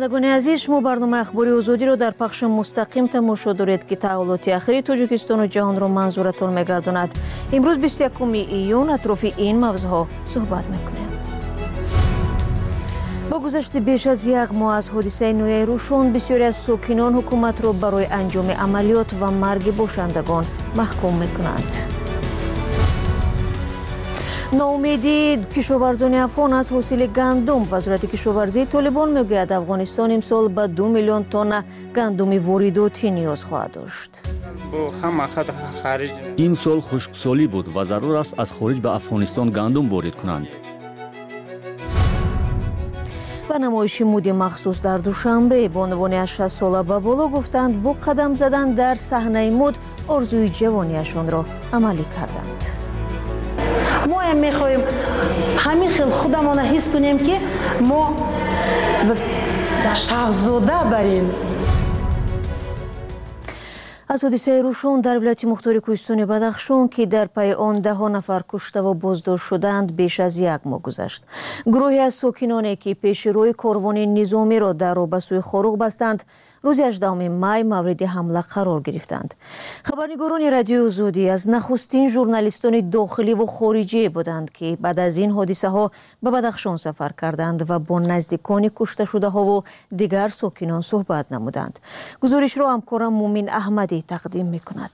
шунавандагони азиз, шумо барнома ахбори озодиро дар пахши мустақим тамошо доред ки таҳвилоти ахири Тоҷикистону ҷаҳонро манзуратон мегардонад. имрӯз 21 июн атрофи ин мавзӯъҳо суҳбат мекунем. با گذشت بیش از یک ماه از حادثه نویای روشن، بسیاری از ساکنان حکومت را برای انجام عملیات و مرگ باشندگان محکوم میکنند. ناامیدی کشاورزان افغان از حاصل گندم. وزارت کشاورزی طالبان میگوید افغانستان امسال به 2 میلیون تن گندم وارداتی نیاز خواهد داشت. این سال خشکسالی بود و ضرور است از خارج به افغانستان گندم وارد کنند. به نمایش مودی مخصوص در دوشنبه بانوانی از 60 ساله به بالا گفتند با قدم زدن در صحنه مود آرزوی جوانیشان را عملی کردند. ما هم میخوایم همین خیل خودمان حس کنیم که ما شاهزاده بریم. از حادثه روشن در ولایت مختار کوهستان بدخشان که در پی آن 10 نفر کشته و بازداشت شدند بیش از یک ماه گذشت. گروهی از ساکنانی که پیش روی کاروان نظامی را در راه به سوی خاروق بستند، روز 18 می مورد حمله قرار گرفتند. خبرنگاران رادیو آزادی از نخستین ژورنالیستان داخلی و خارجی بودند که بعد از این حادثه ها به بدخشان سفر کردند و با نزدیکان کشته شده ها و دیگر ساکنان صحبت نمودند. گزارش را همکارم مومن احمدی تقدیم میکند.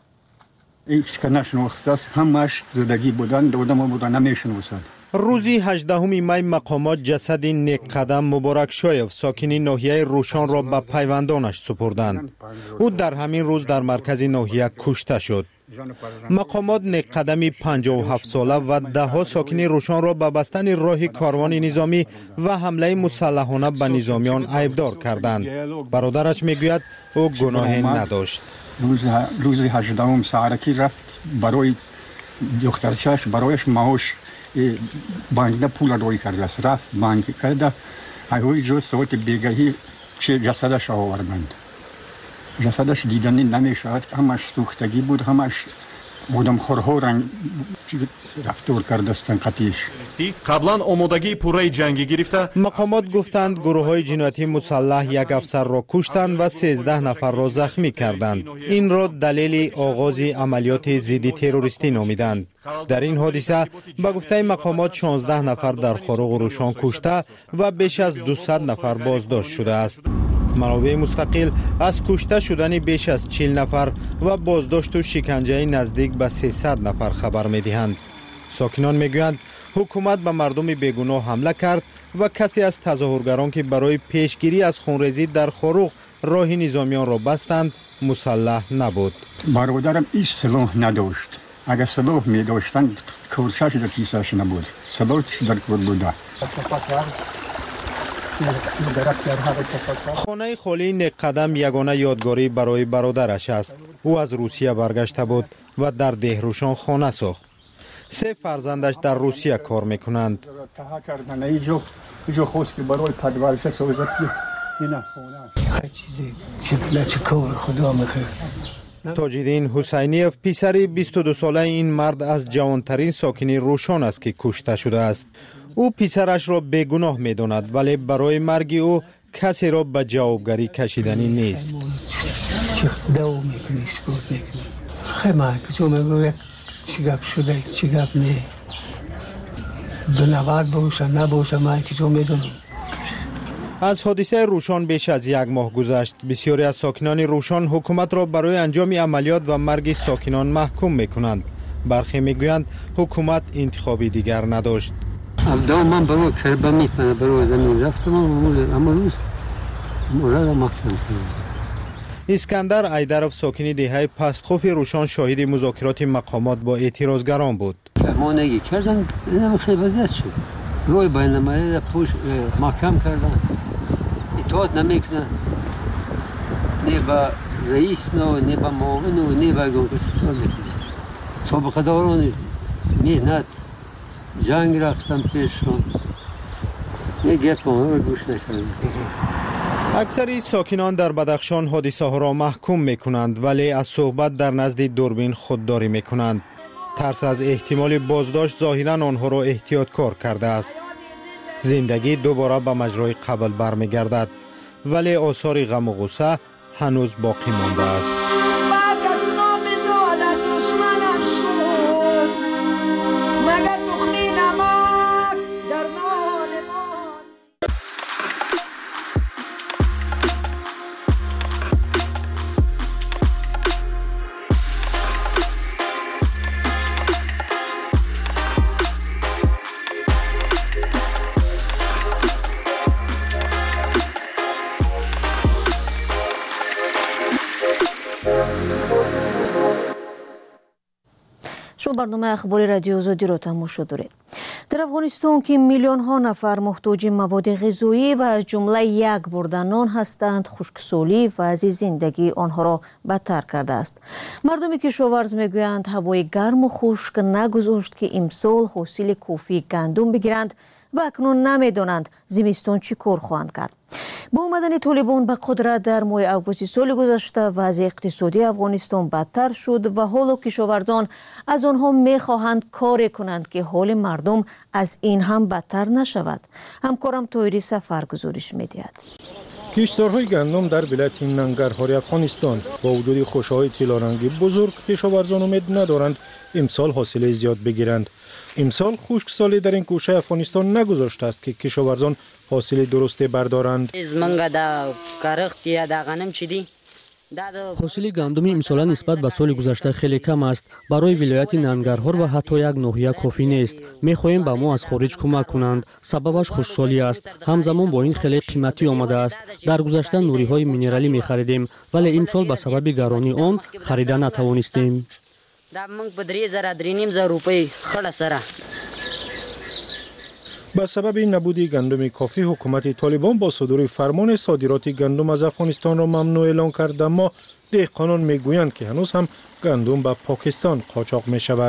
هیچ که نشناخته است، همش زدگی بودند، دودم بودن نمیشناسند. روزی 18 می مقامات جسد نیک قدم مبارک شایف ساکن ناحیه روشن را به پیوندانش سپردند. او در همین روز در مرکز ناحیه کشته شد. مقامات نیک قدمی 57 ساله و 10 ساکن روشن را به بستن راه کاروان نظامی و حمله مسلحانه به نظامیان عیبدار کردند. برادرش میگوید او گناهی نداشت. روز 18 ساعتی رفت برای دخترچش برایش معاش بانک پول روی کرده است. رفت بانک کرده ایوی جو ساعت بیگاهی چه جسدش آوردند. جسدش دیدنی نمیشد، همش سوختگی بود، همش بودم خورها رنگ رفتار کرده استن قطیش. قبلا آمادگی پوره جنگی گرفته. مقامات گفتند گروه های جنایتی مسلح یک افسر را کشتند و 13 نفر را زخمی کردند. این را دلیل آغاز عملیات ضد تروریستی نامیدند. در این حادثه به گفته مقامات 16 نفر در خاروق و روشن کشته و بیش از 200 نفر بازداشت شده است. منابع مستقل از کشته شدن بیش از 40 نفر و بازداشت و شکنجه نزدیک به 300 نفر خبر می‌دهند. ساکنان میگویند حکومت به مردم بیگناه حمله کرد و کسی از تظاهرگران که برای پیشگیری از خونریزی در خاروق راه نظامیان را بستند مسلح نبود. برادرم هیچ سلاح نداشت. اگر سلاح می داشتند کورشش در کیسه‌اش نبود. سلاحش در کور بوده. خانه خالی نیک قدم یگانه یادگاری برای برادرش است. او از روسیه برگشته بود و در دهروشان خانه ساخت. 3 فرزندش در روسیه کار میکنند. تاج‌الدین حسینیف پسر 22 ساله این مرد از جوانترین ساکن روشن است که کشته شده است. او پسرش را بیگناه می‌داند ولی برای مرگ او کسی را به جوابگری کشیدنی نیست. از حادثه روشن بیش از یک ماه گذشت. بسیاری از ساکنان روشن حکومت را برای انجام عملیات و مرگ ساکنان محکوم می‌کنند. برخی می‌گویند حکومت انتخابی دیگر نداشت. من برای کربه میکنه برای زمین رفتم اما روز مورد محکم کنم. اسکندر ایدرов ساکن دهه پستخوف روشن شاهد مذاکرات مقامات با اعتراضگران بود. ما نگی کردن خیلی وضعیت شد. روی بین الملل پوش محکم کردن. اطاعت نمیکنن. نه با رئیس نه با معاون نه با گمکس اطاعت نمیکنن. سابقه داران مهنت جنگ رفتم پیشون یک گپ رو گوش نکردم. اکثر ساکنان در بدخشان حادثه ها را محکوم میکنند ولی از صحبت در نزد دوربین خودداری میکنند. ترس از احتمال بازداشت ظاهرا آنها را احتیاط کار کرده است. زندگی دوباره به مجرای قبل برمیگردد. ولی آثار غم و غصه هنوز باقی مانده است. شما برنامه اخباری رادیو آزادی را تماشا دارید. در افغانستان که میلیون ها نفر محتاج مواد غذایی و از جمله یک برده نان هستند، خشکسالی وضع زندگی آنها را بدتر کرده است. مردم کشاورز میگویند هوای گرم و خشک نگذاشت که امسال حاصل کافی گندم بگیرند و اکنون نمیدانند زمستان چی کار خواهند کرد. با آمدن طالبان به قدرت در ماه آگوست سال گذشته وضع اقتصادی افغانستان بدتر شد و حالا کشاورزان از آنها میخواهند کاری کنند که حال مردم از این هم بدتر نشود. همکارم طاهری سفر گزارش میدهد. کشتزارهای گندم در ولایت ننگرهار افغانستان با وجود خوشه‌های طیلارنگی بزرگ کشاورزان امید ندارند امسال حاصل زیاد بگیرند. امسال خشکسالی در این گوشه افغانستان نگذاشته است که کشاورزان حاصل درست بردارند. حاصل گندم امسال نسبت به سال گذشته خیلی کم است. برای ولایت ننگرهار و حتی یک ناحیه کافی نیست. می‌خواهیم به ما از خارج کمک کنند. سببش خشکسالی است. همزمان با این خیلی قیمتی آمده است. در گذشته نوری‌های مینرالی می‌خریدیم ولی امسال به سبب گرانی آن خرید نتوانستیم. به سبب نبود گندم کافی حکومت طالبان با صدور فرمان صادرات گندم از افغانستان را ممنوع اعلان کرد، اما دهقانان میگویند که هنوز هم گندم به پاکستان قاچاق می شود.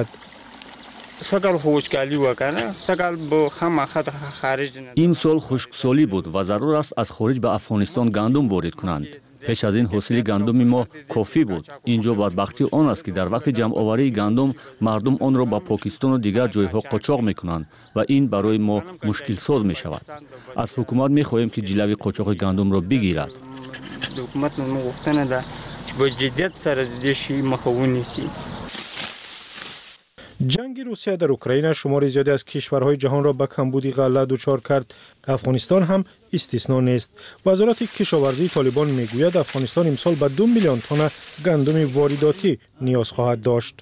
این سال خشکسالی بود و ضرور است از خارج به افغانستان گندم وارد کنند. پیش از این حاصل گندم ما کافی بود. اینجا بدبختی آن است که در وقت جمع آوری گندم مردم آن را به پاکستان و دیگر جایها قاچاق میکنند و این برای ما مشکل ساز می شود. از حکومت می خواهیم که جلوی قاچاق گندم را بگیرد. حکومت مغوښتنه ده چې با جدیت سره د دې شی مخه ونیسي. جنگ روسیه در اوکراین شمار زیادی از کشورهای جهان را به کمبودی غله دچار کرد. افغانستان هم استثنا نیست. وزارت کشاورزی طالبان میگوید افغانستان امسال به 2 میلیون تن گندم وارداتی نیاز خواهد داشت.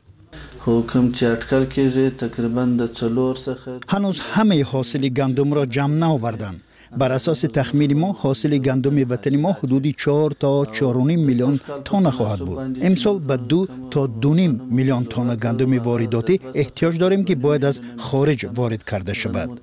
هنوز همه حاصل گندم را جمع نآوردند. بر اساس تخمین ما حاصل گندم وطنی ما حدودی 4 تا 4.5 میلیون تن خواهد بود. امسال به 2 تا 2.5 میلیون تن گندم وارداتی احتیاج داریم که باید از خارج وارد کرده شود.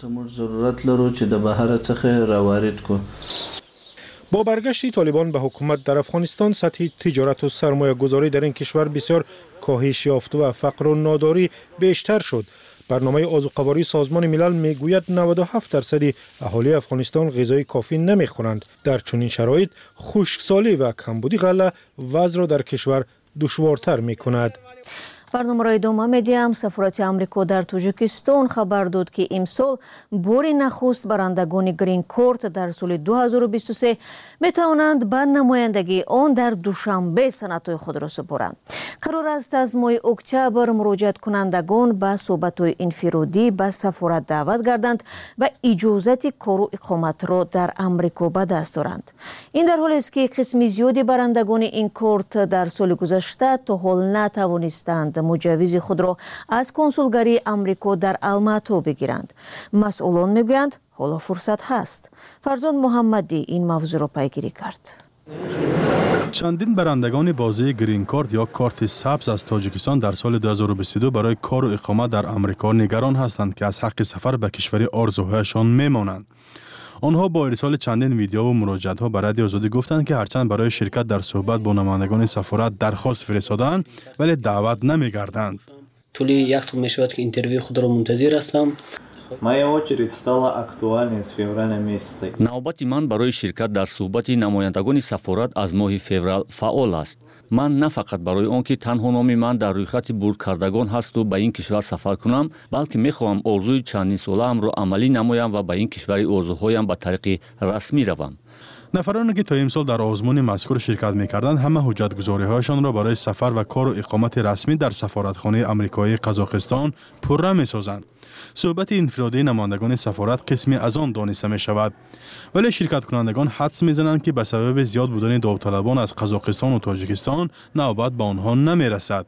با برگشت طالبان به حکومت در افغانستان سطح تجارت و سرمایه گذاری در این کشور بسیار کاهش یافت و فقر و ناداری بیشتر شد. برنامه آذوقه‌واری سازمان ملل میگوید 97% اهالی افغانستان غذای کافی نمیخورند. در چنین شرایط خشکسالی و کمبودی غله وضع را در کشور دشوارتر میکند. برنامه را ادامه میدیم. سفارت آمریکا در تاجیکستان خبر داد که امسال بار نخست برندگان گرین کارت در سال 2023 میتوانند به نمایندگی آن در دوشنبه سندهای خود را سپارند. قرار است از ماه اکتبر مراجعت کنندگان به صحبت‌های انفرادی به سفارت دعوت گردند و اجازت کار و اقامت را در آمریکا به دست دارند. این در حالی است که قسم زیادی برندگان این کارت در سال گذشته تا حال نتوانستند مجوز خود را از کنسولگری آمریکا در الماتا بگیرند. مسئولان میگویند حالا فرصت هست. فرزند محمدی این موضوع را پیگیری کرد. چندین برندگان بازی گرین کارت یا کارت سبز از تاجیکستان در سال 2022 برای کار و اقامت در آمریکا نگران هستند که از حق سفر به کشور آرزوهایشان میمانند. آنها با ارسال چندین ویدیو و مراجعه‌ها به رادیو آزادی گفتند که هرچند برای شرکت در صحبت با نمایندگان سفارت درخواست فرستادند ولی دعوت نمی‌گردند. طول یک سال میشود که اینترویو خود را منتظر هستم. نوبت من برای شرکت در صحبت نمایندگان سفارت از ماه فوریه فعال است. من نه فقط برای آنکه تنها نام من در رویخط برد کردگان هست و به این کشور سفر کنم، بلکه میخواهم آرزوی چندین ساله‌ام را عملی نمایم و به این کشور آرزوهایم به طریق رسمی روم. نفرانی که تا امسال در آزمون مذکور شرکت می‌کردند همه حجت‌گذاری‌هایشان را برای سفر و کار و اقامت رسمی در سفارتخانه آمریکایی قزاقستان پررو می‌سازند. صحبت انفرادی نمایندگان سفارت قسمی از آن دانسته می‌شود. ولی شرکت کنندگان حدس می‌زنند که به سبب زیاد بودن داوطلبان از قزاقستان و تاجیکستان نوبت به آنها نمی‌رسد.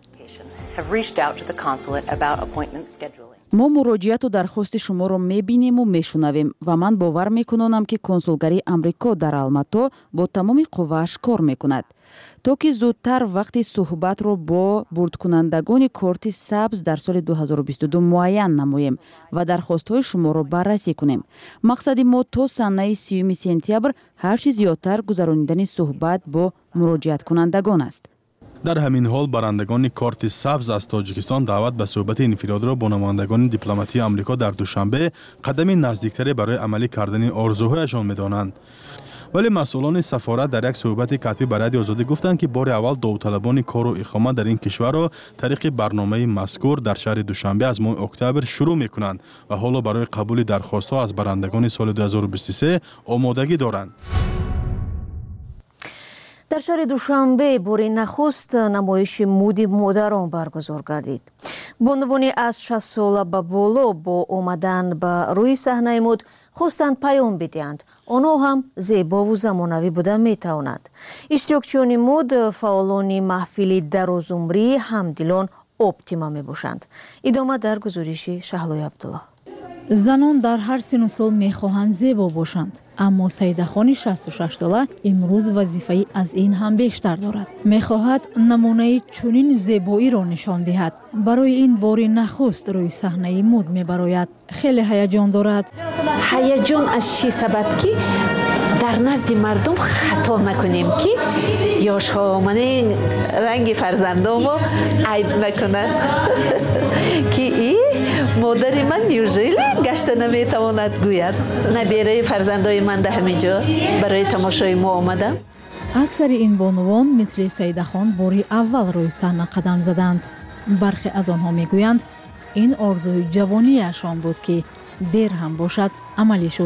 ما مراجعت و درخواست شما را می‌بینیم و می‌شنویم و من باور می‌کنم که کنسولگری آمریکا در الماتا با تمام قوه‌اش کار می‌کند تا که زودتر وقت صحبت را با بردکنندگان کارت سبز در سال 2022 معین نماییم و درخواست‌های شما را بررسی کنیم. مقصد ما تا سنه 30 سپتامبر هر چیز زیادتر گذراندن صحبت با مراجعت کنندگان است. در همین حال برندگان کارت سبز از تاجیکستان دعوت به صحبت انفرادی را با نمایندگان دیپلماتی آمریکا در دوشنبه قدم نزدیکتری برای عملی کردن آرزوهایشان می‌دانند. ولی مسئولان سفارت در یک صحبت کتبی به رادیو آزادی گفتند که بار اول داوطلبان کار و اقامت در این کشور را طریق برنامه مذکور در شهر دوشنبه از ماه اکتبر شروع می‌کنند و حالا برای قبول درخواست‌ها از برندگان سال 2023 آمادگی دارند. در شهر دوشنبه بار نخست نمایش مودی مادران برگزار گردید. بانوانی از 60 ساله به بالا با آمدن به روی صحنه مود خواستند پیام بدهند آنها هم زیبا و زمانوی بودن میتواند. اشتراکچیان مود فعالان محفل درازعمری همدلان اپتیما میباشند. ادامه در گزارش شهلای عبدالله. زنان در هر سن و سال میخواهند زیبا باشند، اما سیده خانی 66 ساله امروز وظیفه‌ای از این هم بیشتر دارد. میخواهد نمونه چنین زیبایی را نشان دهد. برای این بار نخست روی صحنه مود میبراید. خیلی هیجان دارد. هیجان از چی سبب که در نزد مردم خطا نکنیم که یاشها آمنه رنگ فرزندام رو عیب نکنن که این مادر من نیوژیلی گشته نمیتواند گوید نبیره فرزندای من ده همینجا برای تماشای ما آمدن. اکثر این بانوان مثل سیده خان باری اول روی صحنه قدم زدند. برخی از آنها میگویند این آرزوی جوانیشان بود که دیر هم باشد عملی شد.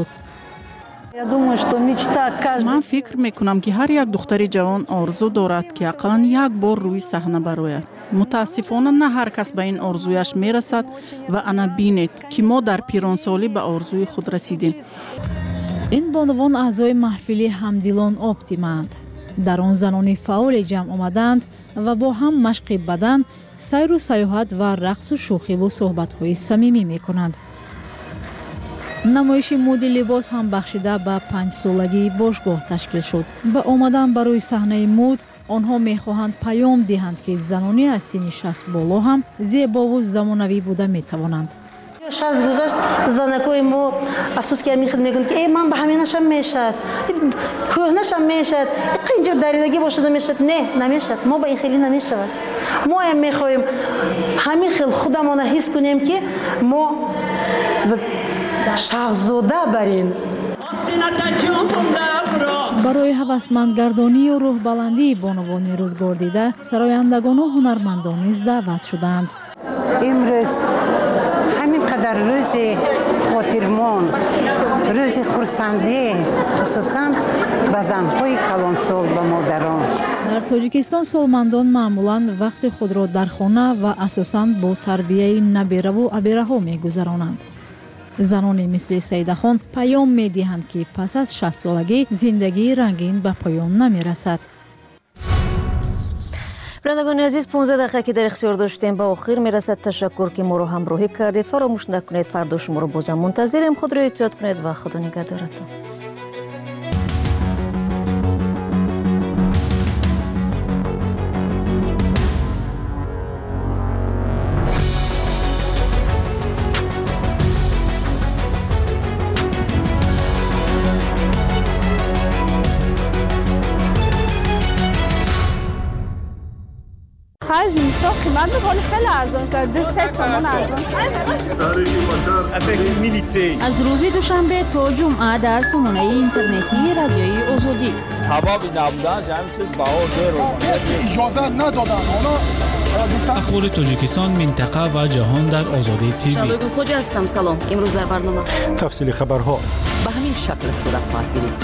من فکر میکنم که هر یک دختر جوان آرزو دارد که اقلا یک بار روی صحنه بروید. متاسفانه نه هر کس به این آرزویش میرسد و انا بینید که ما در پیرانسالی به آرزوی خود رسیدیم. این بانوان اعضای محفل همدلان اپتیماند. در آن زنان فعال جمع آمدند و با هم مشق بدن، سیر و سیاحت و رقص و شوخی و صحبت‌های صمیمی می‌کنند. نمایش مد لباس هم بخشیده به 5 سالگی باشگاه تشکیل شد. با آمدن برای صحنه مد آنها می‌خواهند پیام دهند که زنانی از سن 60 بالا هم زیبا و زمانوی بوده می‌توانند. 60 گذشت زنکای ما افسوس که میخواد میگن که ای من به همینشم میشد کهنشم میشد اینجا دریدگی باشه نمیشد. نه نمیشد. ما با این خیلی نمیشود. ما هم میخوایم همین خیلی خودمون حس کنیم که ما شاهزاده بریم. برای هوسمندگردانی و روح بلندی بانوان روزگار دیده سرایندگان و هنرمندان نیز دعوت شدند. امروز همین قدر روز خاطرمان، روز خرسندی خصوصا به زنهای کلانسال و مادران. در تاجیکستان سالمندان معمولاً وقت خود را در خانه و اساساً با تربیت نبیره و ابیره ها می‌گذرانند. زنانی مثل سیده خان پیام می‌دهند که پس از 60 سالگی زندگی رنگین به پایان نمی‌رسد. برندگان عزیز 15 دقیقه که در اختیار داشتیم به آخر میرسد. تشکر که ما رو همراهی کردید. فراموش نکنید فردا شما رو بازم منتظریم. خود رو احتیاط کنید و خدا نگهدارتون. زمستان قیمت میکنه خیلی ارزان شد. 2-3 تومان ارزان شد. از روز دوشنبه تا جمعه در سامانه اینترنتی رادیوی آزادی. حبابی نبودن همین چیز بهار داره. اجازه ندادن. اخبار تاجیکستان، منطقه و جهان در آزادی تیوی. شادو خوجا هستم. سلام. امروز در برنامه تفصیل خبرها. به همین همین شکل صورت خواهد گرفت.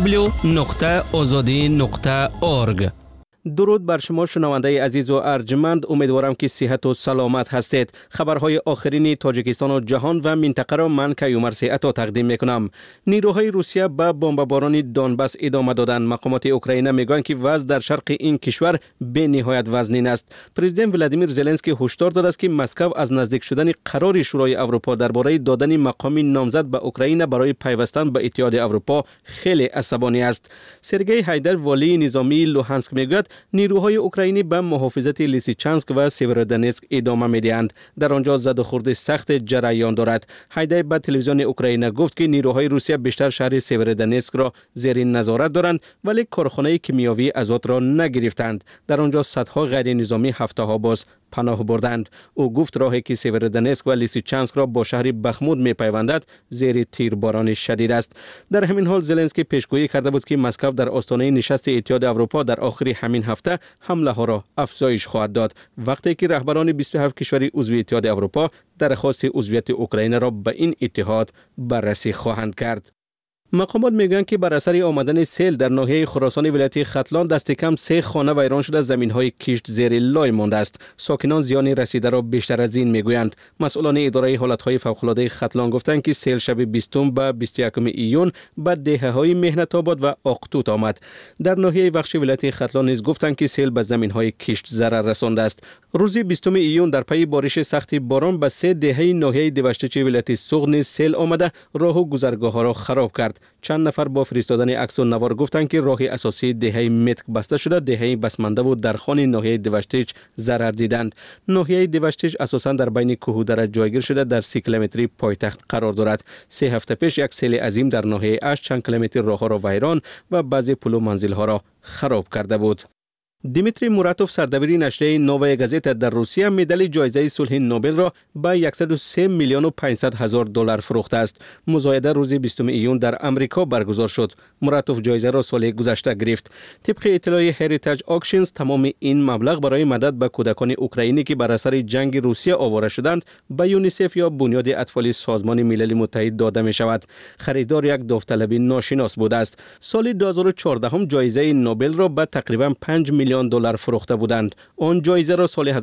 www.azadi.org. درود بر شما شنونده عزیز و ارجمند، امیدوارم که صحت و سلامت هستید. خبرهای آخرین تاجیکستان و جهان و منطقه را من کیومرث عطا تقدیم میکنم. نیروهای روسیه به بمباران دونباس ادامه دادند. مقامات اوکراین میگویند که وضع در شرق این کشور به نهایت وزنین است. پرزیدنت ولادیمیر زلنسکی هشدار داده است که مسکو از نزدیک شدن قرار شورای اروپا درباره دادن مقام نامزد به اوکراین برای پیوستن به اتحاد اروپا خیلی عصبانی است. سرگئی هایدر والی نظامی لوهانسک میگوید نیروهای اوکراینی به محافظت لیسیچانسک و سیورودنتسک ادامه میدهند. در آنجا زد و خورد سخت جریان دارد. هایدر به تلویزیون اوکراین گفت که نیروهای روسیه بیشتر شهر سیورودنتسک را زیر نظارت دارند ولی کارخانه کیمیاوی آزاد را نگرفتند. در آنجا صدها غیر نظامی هفته ها باز پناه بردند. او گفت راهی که سیورودنتسک و لیسیچانسک را با شهر بخمود میپیوندد زیر تیرباران شدید است. در همین حال زلنسکی پیشگویی کرده بود که مسکو در آستانه نشست اتحاد اروپا در آخر همین هفته حمله ها را افزایش خواهد داد، وقتی که رهبران 27 کشور عضو اتحاد اروپا درخواست عضویت اوکراین را به این اتحاد بررسی خواهند کرد. مقامات میگویند که بر اثر آمدن سیل در ناحیه خراسان ولایت ختلان دست کم 3 خانه ویران شده، زمین‌های کشت زیر لای مانده است. ساکنان زیان رسیده را بیشتر از این میگویند. مسئولان اداره حالت‌های فوق‌العاده ختلان گفتند که سیل شب 20 به 21 ایون به دهه‌های مهنت آباد و آقتوت آمد. در ناحیه وخش ولایت ختلان نیز گفتند که سیل به زمین‌های کشت ضرر رسانده است. روز 20 ایون در پی بارش سخت باران به 3 دهه ناحیه دیوشتچ ولایت سوغ نیز سیل آمده راه و گذرگاه‌ها را خراب کرد. چند نفر با فرستادن عکس و نوار گفتند که راه اساسی دهه متک بسته شده، دهه بسمانده و درخان ناحیه دیوشتچ ضرر دیدند. ناحیه دیوشتچ اساساً در بین کوهدره جایگیر شده در 30 کیلومتری پایتخت قرار دارد. 3 هفته پیش یک سیل عظیم در ناحیه اش چند کیلومتر راهها را ویران و بعضی پل و منزل‌ها را خراب کرده بود. دیمیتری موراتوف سردبیر نشریه نووای گازتا در روسیه مدال جایزه صلح نوبل را به 103 میلیون و 500 هزار دلار فروخته است. مزایده روز 20 ایون در امریکا برگزار شد. موراتوف جایزه را سال گذشته گرفت. طبق اطلاع هریتاج آکشنز تمام این مبلغ برای مدد به کودکان اوکراینی که بر اثر جنگ روسیه آواره شدند به یونیسف یا بنیاد اطفال سازمان ملل متحد داده می شود. خریدار یک داوطلب ناشناس بوده است. سال 2014 جایزه نوبل را به تقریبا 5 میلیون دلار فروخته بودند. آن جایزه را سال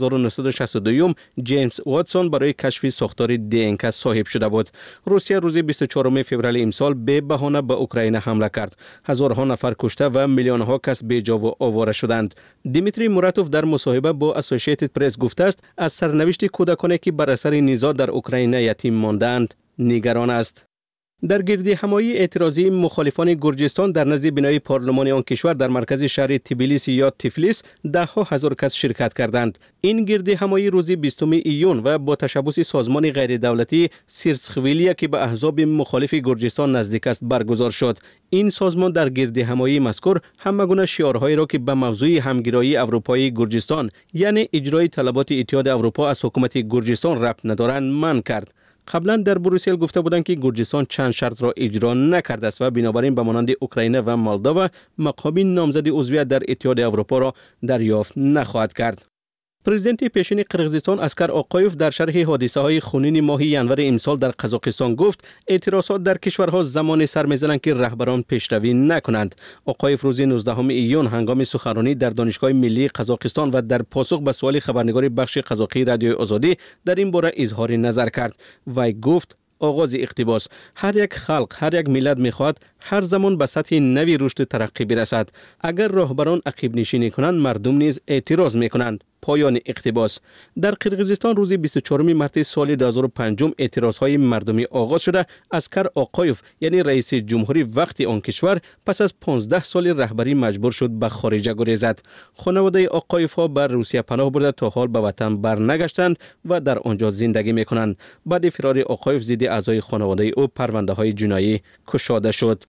1962 جیمز واتسون برای کشف ساختار DNK صاحب شده بود. روسیه روز 24 فوریه امسال به بهانه به اوکراین حمله کرد. هزارها نفر کشته و میلیون ها کس بی‌جا و آواره شدند. دیمیتری موراتوف در مصاحبه با اسوسییتد پرس گفته است از سرنوشت کودکانی که بر اثر نزاع در اوکراین یتیم ماندند نگران است. در گردی همایی اعتراضی مخالفان گرجستان در نزد بنای پارلمان آن کشور در مرکز شهر تبلیس یا تفلیس ده‌ها هزار کس شرکت کردند. این گردی همایی روز 20 ایون و با تشبث سازمان غیر دولتی سیرسخویلیا که به احزاب مخالف گرجستان نزدیک است برگزار شد. این سازمان در گردی همایی مذکور همگونه شعارهایی را که به موضوع همگرایی اروپایی گرجستان یعنی اجرای طلبات اتحاد اروپا از حکومت گرجستان ربط ندارند منع کرد. قبلا در بروسل گفته بودند که گرجستان چند شرط را اجرا نکرده است و بنابراین به مانند اوکراین و مولداوا مقام نامزد عضویت در اتحاد اروپا را دریافت نخواهد کرد. پرزیدنت پیشین قرقیزستان اسکر آقایوف در شرح حادثه های خونین ماه ینور امسال در قزاقستان گفت اعتراضات در کشورها زمان سر می‌زنند که رهبران پیشروی نکنند. آقایوف روز 19 ایون هنگام سخنرانی در دانشگاه ملی قزاقستان و در پاسخ به سوال خبرنگار بخش قزاقی رادیوی آزادی در این باره اظهار نظر کرد. وی گفت آغاز اقتباس: هر یک خلق، هر یک ملت می‌خواهد هر زمان به سطح نوی رشد ترقی برسد. اگر راهبران عقب نشینی کنند مردم نیز اعتراض می‌کنند. پایان اقتباس. در قرقیزستان روز 24 مارس سال 2005 اعتراضهای مردمی آغاز شده. اسکر آقایوف یعنی رئیس جمهوری وقتی آن کشور پس از 15 سال رهبری مجبور شد به خارج گریزد. خانواده آقایوف ها بر روسیه پناه برده تا حال به وطن برنگشتند و در آنجا زندگی میکنند. بعد فرار آقایوف ضد اعضای خانواده او پرونده های جنایی گشوده شد.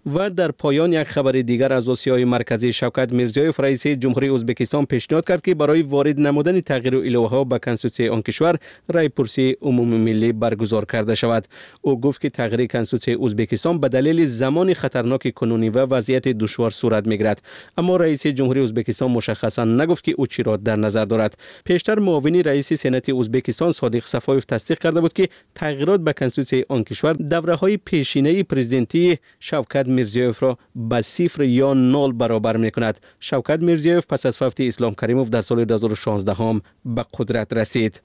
و در پایان یک خبر دیگر از آسیای مرکزی، شوکت میرزیوف رئیس جمهوری ازبکستان پیشنهاد کرد که برای وارد نمودن تغییر و الوه‌ها به کنستیتوسیون آن کشور رای پرسی عمومی ملی برگزار کرده شود. او گفت که تغییر کنستیتوسیون ازبکستان به دلیل زمان خطرناک کنونی و وضعیت دشوار صورت میگیرد، اما رئیس جمهوری ازبکستان مشخصا نگفت که او چی را در نظر دارد. پیشتر معاون رئیس سنات ازبکستان صادق صفایف تصدیق کرده بود که تغییرات به کنستیتوسیون آن کشور دوره‌های پیشینه پرزیدنتی شوکت میرزیوف را به 0 یا 0 برابر می‌کند. شوکت میرزیوف پس از فوت اسلام کریموف در سال 2016 هم به قدرت رسید.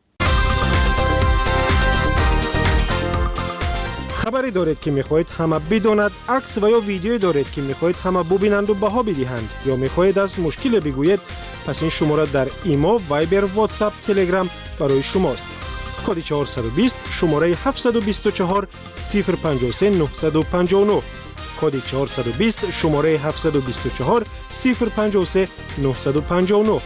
خبری دارید که می‌خواهید همه بداند، عکس و یا ویدیویی دارید که می‌خواهید همه ببینند و بها بدهند، یا می‌خواهید از مشکل بگویید، پس این شماره در ایما، وایبر، واتساپ، تلگرام برای شماست. کد 420 شماره 724 053 959. کد 420 شماره 724 053 959.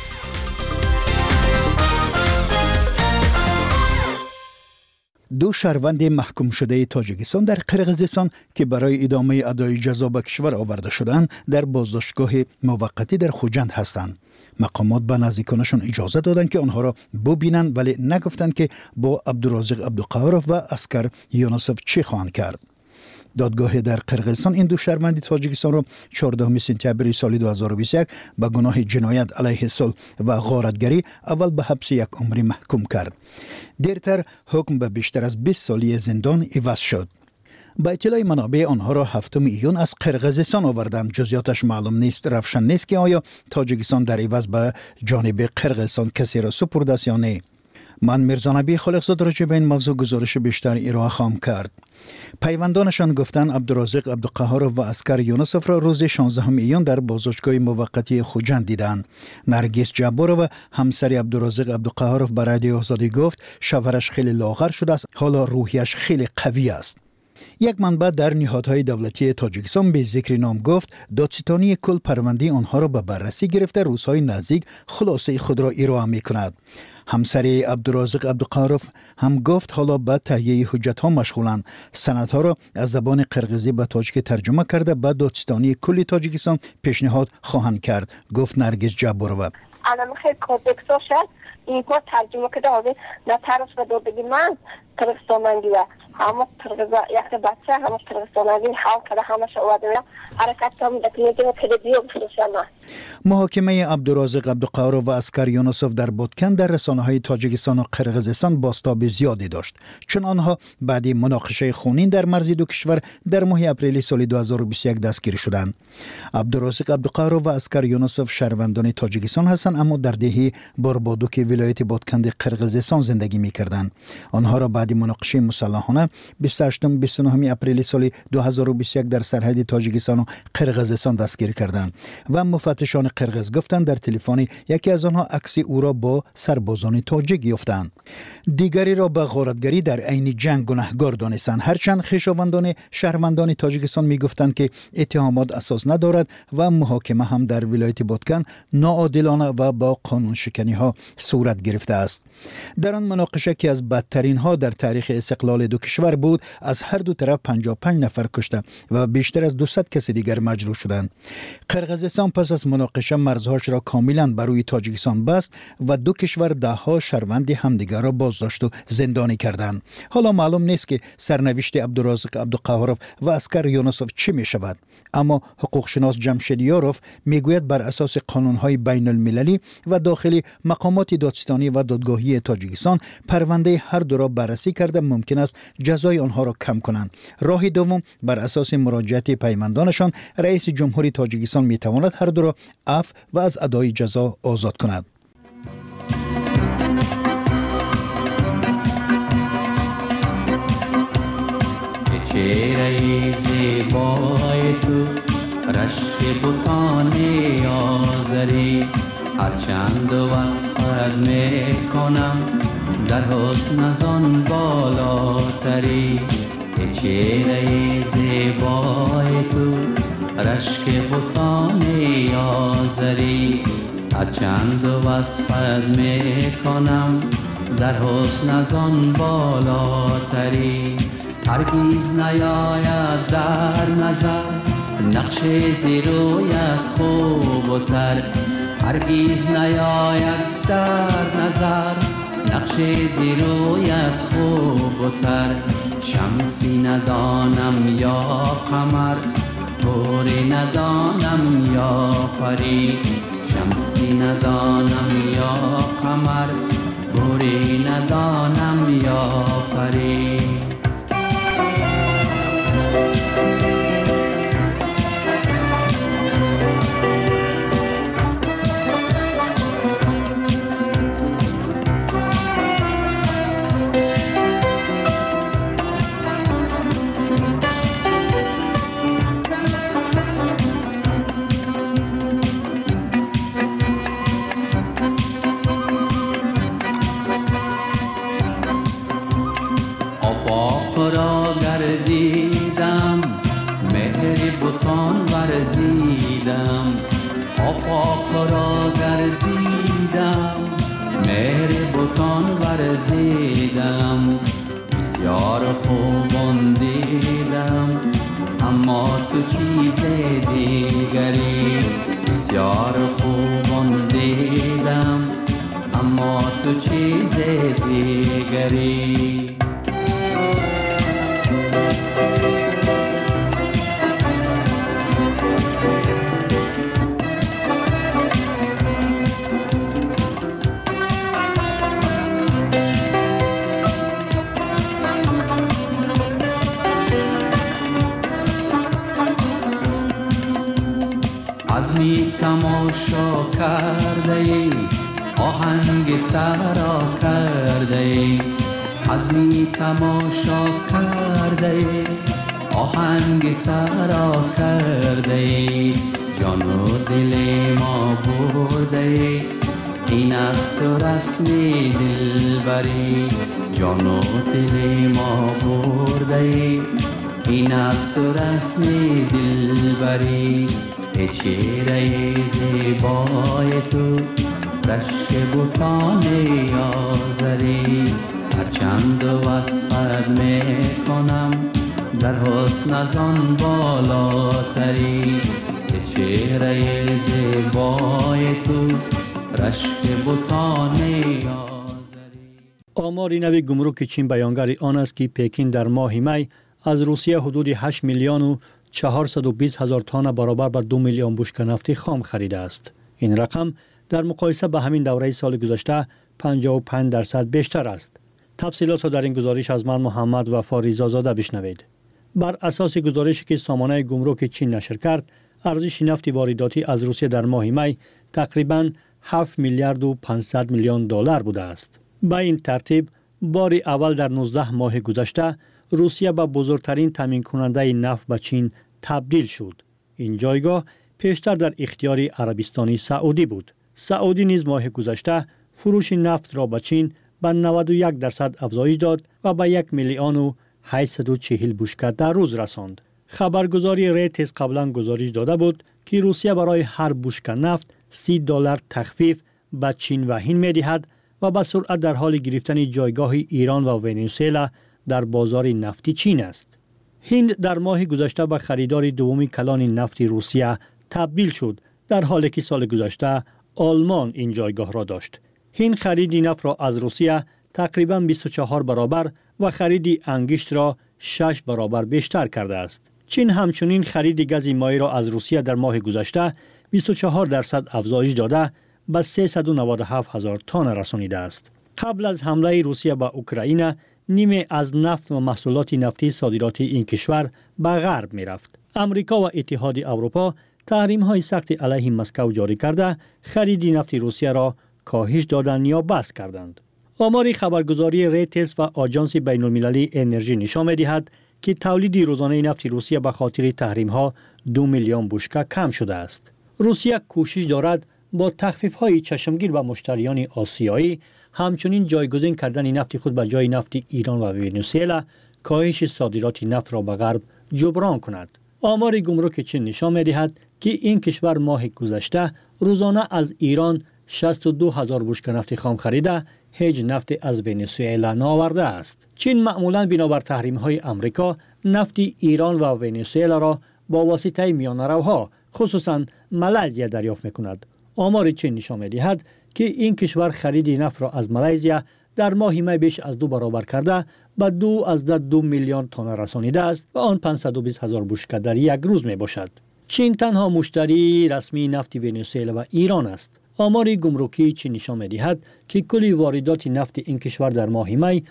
دو شهروند محکوم شده تاجیکستان در قرقیزستان که برای ادامه ادای جزا به کشور آورده شدند در بازداشتگاه موقتی در خوجند هستند. مقامات به نزدیکانشان اجازه دادند که آنها را ببینند، ولی نگفتند که با عبدالرازق عبدالقهارov و اسکر یونسوف چه خواهند کرد. دادگاه در قرقیزستان این دو شهروند تاجیکستان را 14 سپتامبر سال 2021 به گناه جنایت علیه صلح و غارتگری اول به حبس 1 عمری محکوم کرد. دیرتر حکم به بیشتر از 20 سالی زندان عوض شد. با اطلاع منابع آنها را 7 ایون از قرقیزستان آوردند. جزئیاتش معلوم نیست، روشن نیست که آیا تاجیکستان در عوض به جانب قرقیزستان کسی را سپرده است یا نه. من میرزانبی خالقزاده راجع به این موضوع گزارش بیشتر ارائه خواهم کرد. پیوندانشان گفتند عبدالرازق عبدالقهارov و اسکر یونسوف را روز 16 ایون در بازداشتگاه موقتی خوجند دیدند. نرگس جبارova همسر عبدالرازق عبدالقهارov به رادیو آزادی گفت شوهرش خیلی لاغر شده است، حالا روحیش خیلی قوی است. یک منبع در نهادهای دولتی تاجیکستان به ذکر نام گفت دادستانی کل پرونده آنها را به بررسی گرفته روزهای نزدیک خلاصه خود را ارائه می‌کند. همسر عبدالرازق عبدالقهارov هم گفت حالا به تهیه حجت‌ها مشغولند. سندها را از زبان قرقیزی به تاجیکی ترجمه کرده به دادستانی کل تاجیکستان پیشنهاد خواهند کرد، گفت نرگس جبارova. الان خیلی کودکس‌ها شد این کار ترجمه کرده آوید نه طرف رو بگی من قرقیزستان‌مندی و همه قرقیزا یک بچه همه قرقیزستان‌مندی حال کرده همه شواده حرکت هم دکلیدی و کلیدی و بسرشانه. محاکمه عبدالرازق عبدالقهارov و اسکر یونسوف در بودکن در رسانه‌های تاجیکستان و قرقیزستان بازتاب زیادی داشت، چون آنها بعد مناقشه خونین در مرز دو کشور در ماه اپریل سال 2021 دستگیر شدند. عبدالرازق عبدالقهارov و اسکر یونسوف شهروندان تاجیکستان هستند، اما در دهه باربادوک ولایت بودکن قرقیزستان زندگی می‌کردند. آنها را بعد مناقشه مسلحانه 28-29 اپریل سال 2021 در سرحد تاجیکستان و قرقیزستان دستگیر کردند و مفتشان قرقیز گفتند در تلفن یکی از آنها عکس او را با سربازان تاجیک یافتند. دیگری را به غارتگری در عین جنگ گناهکار دانستند، هرچند خویشاوندان شهروندان تاجیکستان میگفتند که اتهامات اساس ندارد و محاکمه هم در ولایت بودکن ناعادلانه و با قانون شکنی ها صورت گرفته است. در آن مناقشه که از بدترین ها در تاریخ استقلال دو کشور بود، از هر دو طرف 55 نفر کشته و بیشتر از 200 کس دیگر مجروح شدند. قرقیزستان پس از مناقشه مرزهاش را کاملا بر روی تاجیکستان بست و دو کشور دهها شهروند همدیگر را بازداشت و زندانی کردند. حالا معلوم نیست که سرنوشت عبدالرازق عبدالقهارov و اسکر یونسوف چه می شود، اما حقوقشناس جمشید یاروف میگوید بر اساس قانونهای بین المللی و داخلی مقامات دادستانی و دادگاهی تاجیکستان پرونده هر دو را بررسی کرده ممکن است جزای آنها را کم کنند. راه دوم بر اساس مراجعت پیماندانشان رئیس جمهوری تاجیکستان می تواند هر دو را عفو و از ادای جزا آزاد کند. چهره زیبای تو رشک بوتان آذری هرچند وصفت میکنم در حسن از آن بالاتری. چهره زیبای تو رشک بوتان آذری هرچند وصفت میکنم در حسن از آن بالاتری. هرگز نیاید در نظر نقش زیرویت خوبتر هرگز نیاید در نظر نقش زیرویت خوبتر شمسی ندانم یا قمر گوری ندانم یا پری شمسی ندانم یا قمر گوری ندانم یا پری آفاق را گردیدم مهر بتان ورزیدم بسیار خوبان دیدم اما تو چیز دیگری بسیار خوبان دیدم اما تو چیز دیگری عزمی تماشا کرده ای آهنگ سرا کرده ای عزمی تماشا کرده ای آهنگ سرا کرده ای جان و دل ما برده ای این است تو رسمی دلبری جان و دل ما برده ای این است تو رسمی دلبری چهره زیبای تو رشک بوتان آزری هرچند وصفت میکنم در حسن از آن بالاتری چهره زیبای تو رشک بوتان آزری. آمار نوی گمرک چین بیانگر آن است که پکین در ماه می از روسیه حدود 8 میلیون و 420 هزار تن برابر با 2 میلیون بشکه نفت خام خریده است. این رقم در مقایسه با همین دوره سال گذشته 55% بیشتر است. تفصیلات را در این گزارش از من محمد وفا ریزازاده بشنوید. بر اساس گزارشی که سامانه گمرک چین نشر کرد، ارزش نفت وارداتی از روسیه در ماه می تقریباً 7 میلیارد و 500 میلیون دلار بوده است. با این ترتیب بار اول در 19 ماه گذشته روسیه به بزرگترین تامین کننده نفت به چین تبدیل شد. این جایگاه پیشتر در اختیار عربستان سعودی بود. سعودی نیز ماه گذشته فروش نفت را به چین به 91% افزایش داد و به 1 میلیون و 840 بشکه در روز رساند. خبرگزاری ریتز قبلا گزارش داده بود که روسیه برای هر بشکه نفت $30 تخفیف به چین و هند می‌دهد و به سرعت در حال گرفتن جایگاه ایران و ونزوئلا در بازار نفتی چین است. هند در ماه گذشته به خریدار دومی کلان نفت روسیه تبدیل شد، در حالی که سال گذشته آلمان این جایگاه را داشت. هند خرید نفت را از روسیه تقریباً 24 برابر و خرید انگشت را 6 برابر بیشتر کرده است. چین همچنین خرید گاز مایع را از روسیه در ماه گذشته 24% افزایش داده به 397 هزار تن رسانیده است. قبل از حمله روسیه به اوکراین، نیمه از نفت و محصولات نفتی صادرات این کشور به غرب می رفت. امریکا و اتحاد اروپا تحریم های سخت علیه مسکو جاری کرده خرید نفت روسیه را کاهش دادند یا بس کردند. آمار خبرگزاری ریتز و آژانس بین المللی انرژی نشان می دهد که تولید روزانه نفت روسیه به خاطر تحریم ها 2 میلیون بشکه کم شده است. روسیه کوشش دارد با تخفیف های چشمگیر به مشتریان آسیایی، همچنین جایگزین کردن نفت خود به جای نفت ایران و ونزوئلا، کاهش صادرات نفت را به غرب جبران کند. آمار گمرک چین نشان می‌دهد که این کشور ماه گذشته روزانه از ایران 62,000 بشکه نفت خام خریده هیچ نفت از ونزوئلا نآورده است. چین معمولاً بنابر تحریم‌های آمریکا نفت ایران و ونزوئلا را با واسطه میانه‌روها خصوصاً مالزیا دریافت می‌کند. آمار چین نشان می‌دهد که این کشور خرید نفت را از مالزیا در ماه می بیش از 2 برابر کرده به 2.2 میلیون تن رسانیده است و آن 520,000 بشکه در یک روز می باشد. چین تنها مشتری رسمی نفت ونزوئلا و ایران است. آمار گمرکی چین نشان می‌دهد که کل واردات نفت این کشور در ماه می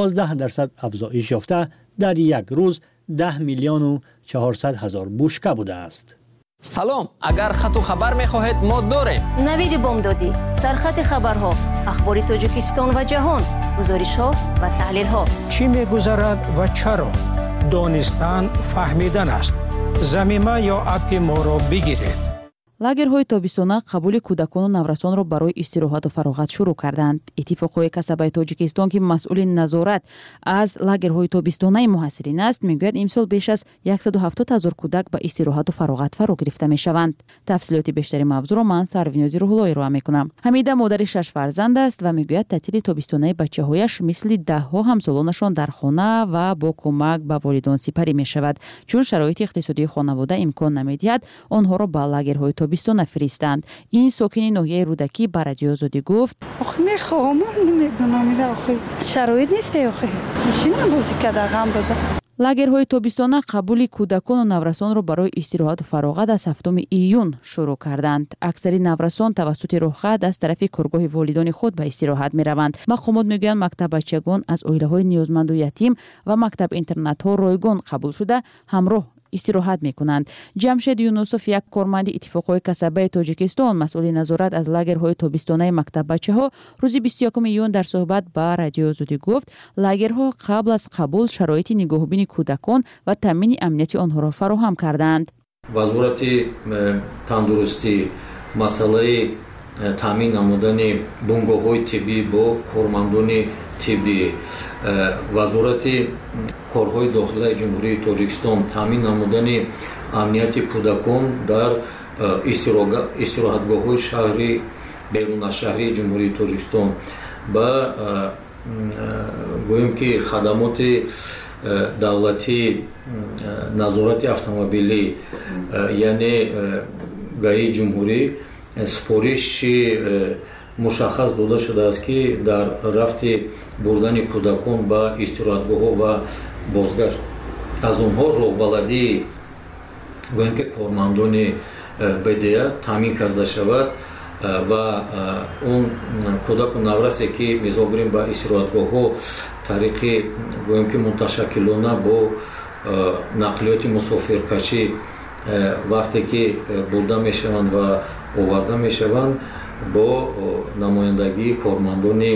12% افزایش یافته در یک روز 10 میلیون و 400,000 بشکه بوده است. سلام، اگر خط و خبر می‌خواهید ما داریم. نوید بامدادی، سرخط خبرها، اخبار تاجیکستان و جهان، گزارش‌ها و تحلیل‌ها. چی می‌گذرد و چرا؟ دانستن فهمیدن است. زمینه یا اپ ما را بگیرید. лагерҳои тобистона қабули кӯдакону наврасонро барои истироҳату фароғат шурӯъ карданд. иттифоқҳои касабаи тоҷикистон ки масъули назорат аз лагерҳои тобистонаи муҳассирин аст мегӯяд имсол беш аз 170,000 кӯдак ба истироҳату фароғат фаро гирифта мешаванд. тафсилоти бештари мавзӯъро ман сарвинози рӯҳулло ироа мекунам. ҳамида модари 6 фарзанд аст ва мегӯяд таътили тобистонаи бачаҳояш мисли даҳҳо ҳамсолонашон дар хона ва бо кӯмак ба волидон сипарӣ мешавад, чун шароити иқтисодии хонавода имкон намедиҳад онҳоро ба лагерҳои тобистона фиристанд. ин сокини ноҳияи рӯдакӣ ба радиои Озодӣ гуфт: охи мехоҳам, намедонам, охи шароит нест, охи нишина бозӣ карда ғам дода. лагерҳои тобистона қабули кӯдакону наврасонро барои истироҳату фароғат аз 7 июн шурӯъ карданд. аксари наврасон тавассути роҳхат аз тарафи коргоҳи волидони худ ба истироҳат мераванд. мақомот мегӯянд мактаббачагон аз оилаҳои ниёзманду ятим ва мактаб-интернатҳо ройгон қабул шуда ҳамроҳ истироҳат мекунанд. ҷамшед Юнусов, як корманди иттифоқҳои касабаи Тоҷикистон, масъули назорат аз лагерҳои тобистонаи мактаббачаҳо, рӯзи 21 июн дар суҳбат ба радиои Озодӣ гуфт: лагерҳо қабл аз қабул шароити нигоҳубини кӯдакон ва таъмини амнияти онҳоро фароҳам карданд. вазорати тандурустӣ масъалаи таъмин намудани бунгоҳҳои тиббӣ бо кормандони тиббӣ, вазорати корҳои дохилаи ҷумҳурии Тоҷикистон таъмин намудани амнияти кӯдакон дар истироҳатгоҳҳои шаҳри берунашаҳрии ҷумҳурии Тоҷикистон ба гӯем ки хадамоти давлати назорати автомобилӣ, яъне гаи ҷумҳурӣ супориши мушаххас дода шудааст ки дар рафти бурдани кӯдакон ба истироҳатгоҳҳо ва бозгашт аз онҳо роҳбаладии гӯем ки кормандони БДА таъмин карда шавад ва он кӯдаку наврасе ки мисол гирем ба истироҳатгоҳҳо тариқи гӯем ки муташаккилона бо нақлиёти мусофиркашӣ вақте ки бурда мешаванд ва оварда мешаванд бо намояндагии кормандони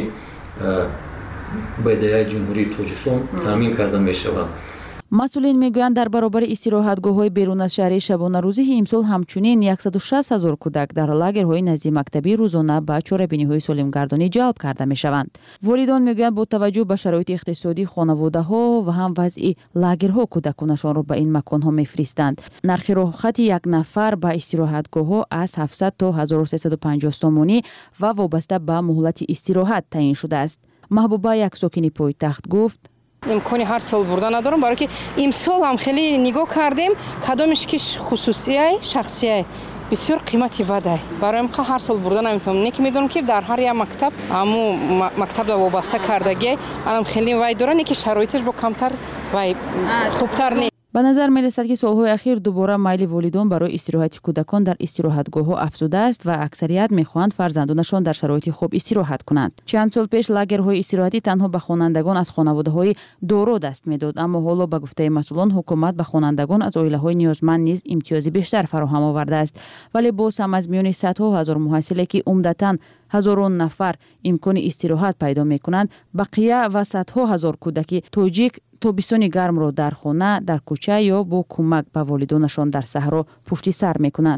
БДАи ҷумҳурии Тоҷикистон таъмин карда мешаванд. масъулин мегӯянд дар баробари истироҳатгоҳҳои берун аз шаҳри шабонарӯзии имсол ҳамчунин 160,000 кӯдак дар лагерҳои назди мактабӣ рӯзона ба чорабиниҳои солимгардонӣ ҷалб карда мешаванд. волидон мегӯянд бо таваҷҷӯҳ ба шароити иқтисодии хонаводаҳо ва ҳам вазъи лагерҳо кӯдаконашонро ба ин маконҳо мефиристанд. нархи роҳхати як нафар ба истироҳатгоҳҳо аз 700 то 1350 сомонӣ ва вобаста ба муҳлати истироҳат таъин шудааст. маҳбуба, як сокини пойтахт, гуфт: имкони ҳар сол бурда надорам, барои ки имсол ҳам хеле нигоҳ кардем кадомиш ки хусусияй шахсияй бисёр қимати бадай. барои ки ҳар сол бурда наметавонам. не ки медонам ки дар ҳар як мактаб аммо мактабда вобаста кардагӣ анам хеле вай дора, не ки шароиташ бо камтар вай хубтар не. ба назар мерасад ки солҳои ахир дубора майли волидон барои истироҳати кӯдакон дар истироҳатгоҳҳо афзудааст ва аксарият мехоҳанд фарзандонашон дар шароити хуб истироҳат кунанд. чанд сол пеш лагерҳои истироҳатӣ танҳо ба хонандагон аз хонаводаҳои доро даст медод, аммо ҳоло ба гуфтаи масъулон ҳукумат ба хонандагон аз оилаҳои ниёзманд низ имтиёзи бештар фароҳам овардааст. вале боз ҳам аз миёни садҳо ҳазор муҳассиле ки умдатан ҳазорон нафар имкони истироҳат пайдо мекунанд, бақия ва садҳо ҳазор кӯдаки тоҷик тобистони гармро дар хона, дар кӯча ё бо кӯмак ба волидонашон дар саҳро пушти сар мекунанд.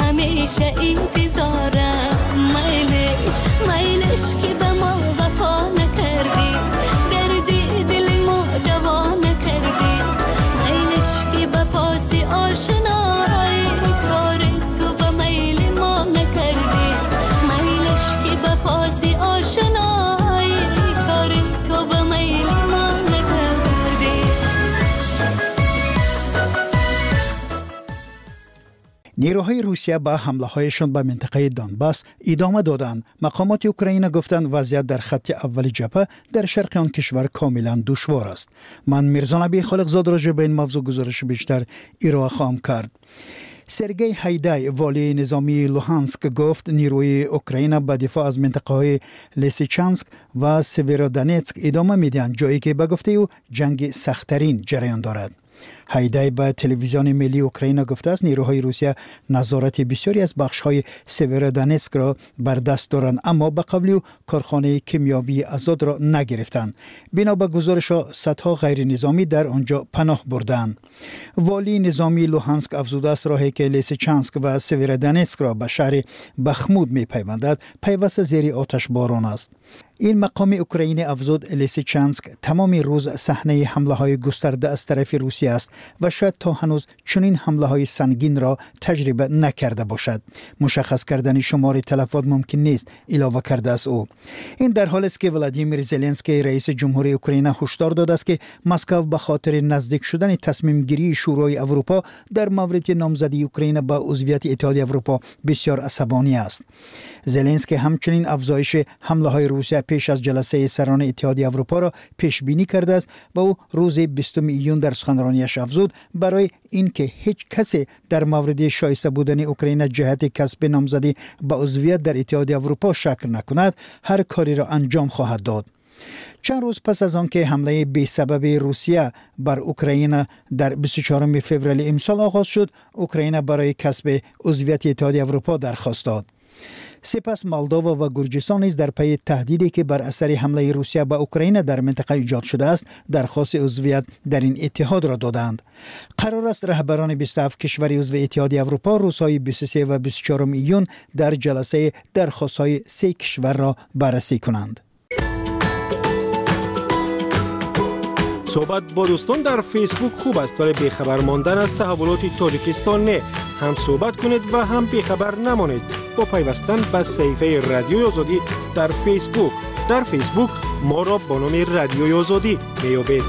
همیشه انتظارم میلش که به ما وفا نکردی دردی دل ما دوا نکردی میلش که به پاس آشنایی کار تو به میل ما نکردی میلش که به پاس آشنایی کار تو به میل ما نکردی. نیروهای روسیه با حمله‌هایشان به منطقه دونباس ادامه دادند. مقامات اوکراین گفتند وضعیت در خط اول جبهه در شرق آن کشور کاملا دشوار است. من میرزا نبی خالقزاد راجع به این موضوع گزارش بیشتر ارائه خواهم کرد. سرگئی هایدای والی نظامی لوهانسک گفت نیروی اوکراین به دفاع از منطقه های لیسیچانسک و سیورودونتسک ادامه میدهند، جایی که به گفته او جنگ سخت‌ترین جریان دارد. هایدای به تلویزیون ملی اوکراین گفته است نیروهای روسیه نظارت بسیاری از بخش‌های سیورودونتسک را بر دست دارند، اما به قول او کارخانه کیمیاوی آزاد را نگرفتند. بنا به گزارش صدها غیر نظامی در آنجا پناه بردند. والی نظامی لوهانسک افزوده است راهی که لیسیچانسک و سیورودونتسک را به شهر بخمود می‌پیوندد پیوسته زیر آتشباران است. این مقام اوکراینی افزود لیسیچانسک تمام روز صحنه حمله‌های گسترده از طرف روسیه است و شاید تا هنوز چنین حمله‌های سنگین را تجربه نکرده باشد. مشخص کردن شمار تلفات ممکن نیست، اضافه کرده است او. این در حالی است که ولادیمیر زلنسکی رئیس جمهوری اوکراین هشدار داده است که مسکو به خاطر نزدیک شدن تصمیم گیری شورای اروپا در مورد نامزدی اوکراین به عضویت اتحادیه اروپا بسیار عصبانی است. زلنسکی همچنین افزایش حمله‌های روسیه پیش از جلسه سران اتحادیه اروپا را پیش بینی کرده است و او روز 20 ایون در سخنرانیش افزود برای اینکه هیچ کسی در مورد شایسته بودن اوکراین جهت کسب نامزدی به عضویت در اتحادیه اروپا شک نکند، هر کاری را انجام خواهد داد. چند روز پس از آنکه حمله بی سبب روسیه بر اوکراین در 24 فوریه امسال آغاز شد، اوکراین برای کسب عضویت اتحادیه اروپا درخواست داد. سپس مولداوا و گرجستان نیز در پی تهدیدی که بر اثر حمله روسیه به اوکراین در منطقه ایجاد شده است درخواست عضویت در این اتحاد را دادند. قرار است رهبران 27 کشور عضو اتحادیه اروپا روزهای 23 و 24 ایون در جلسه درخواست‌های 3 کشور را بررسی کنند. صحبت با دوستان در فیسبوک خوب است، ولی بیخبر ماندن از تحولات تاجیکستان نه. هم صحبت کنید و هم بیخبر نمانید با پیوستن به صفحه رادیوی آزادی در فیسبوک. در فیسبوک ما را با نام رادیوی آزادی میابید.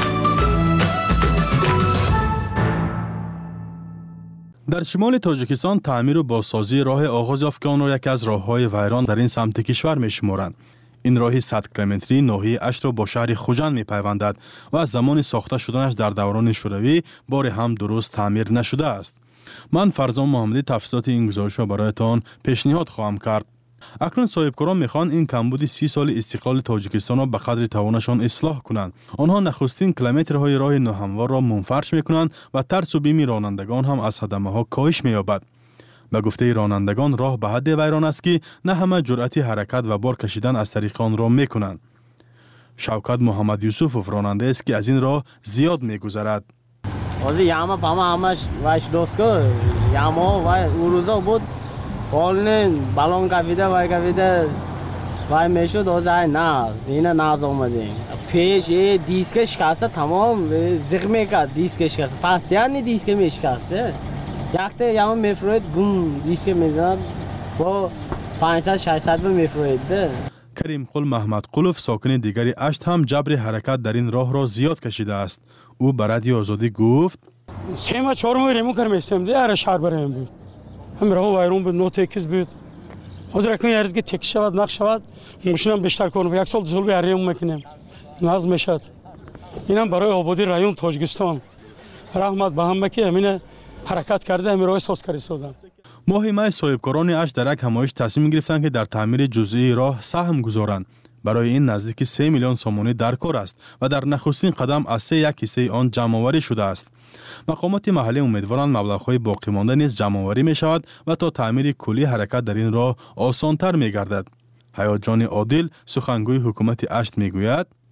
در شمال تاجیکستان تعمیر و بازسازی راه آغاز یافت که آن را یکی از راه‌های ویران در این سمت کشور می‌شمارند. این راهی 100 کیلومتری ناحیه اش را با شهر خوجند می‌پیوندد و از زمان ساخته شدنش در دوران شوروی بار هم درست تعمیر نشده است. من فرزان محمدی تفصیلات این گزارش را برایتان پیشنهاد خواهم کرد. اکنون صاحبکاران میخوان این کمبود 30 سال استقلال تاجیکستان را به قدر توانشان اصلاح کنند. آنها نخستین کیلومترهای راه ناهموار را منفرش میکنند و ترس و بیم رانندگان هم از صدمه ها کاهش مییابد. به گفته رانندگان راه به حد ویران است که نه همه جرأت حرکت و بار کشیدن از طریق آن را میکنند. شوکت محمد یوسفوف راننده است که از این راه زیاد میگذرد. واسه یاما پاما همش واش دوسکو یاما و روزا بود اولن بالون کاویده وای میشد اوزای نه اینا ناز اومده پیش یه دیسک شکسته تمام زخمی کرد دیسک شکسته پس یعنی دیسک میشکسته یکته یاما میفروید گم دیسک میزد با 500 600 میفروید. کریم قل محمد قلوف ساکن دیگری اشت هم جبر حرکت در این راه را زیاد کشیده است. او به رادیو آزادی گفت: 3 ما 4 ماه ریمو کردم در شهر برایم بود. هم راه وایرون بود نو تکس بود. حاضر کنی ارز که تک شود نقش شود ماشینم بیشتر کنم. 1 سال 2 سال ریمو میکنم. ناز میشد. اینم برای آبادی رایون تاجیکستان. رحمت به همه که همین حرکت کرده همین راه ساز کردن. مهمه صاحبکاران اش در یک همایش تصمیم گرفتند که در تعمیر جزئی راه سهم گذارند. برای این نزدیک 3 میلیون سومانی در کار است و در نخستین قدم از 3 حصه آن جمع‌آوری شده است. مقامات محلی امیدوارند مبلغ‌های باقی مانده نیز جمع‌آوری می‌شود و تا تعمیر کلی حرکت در این راه آسان‌تر می‌گردد. حیات جان عادل سخنگوی حکومت اشت می‌گوید: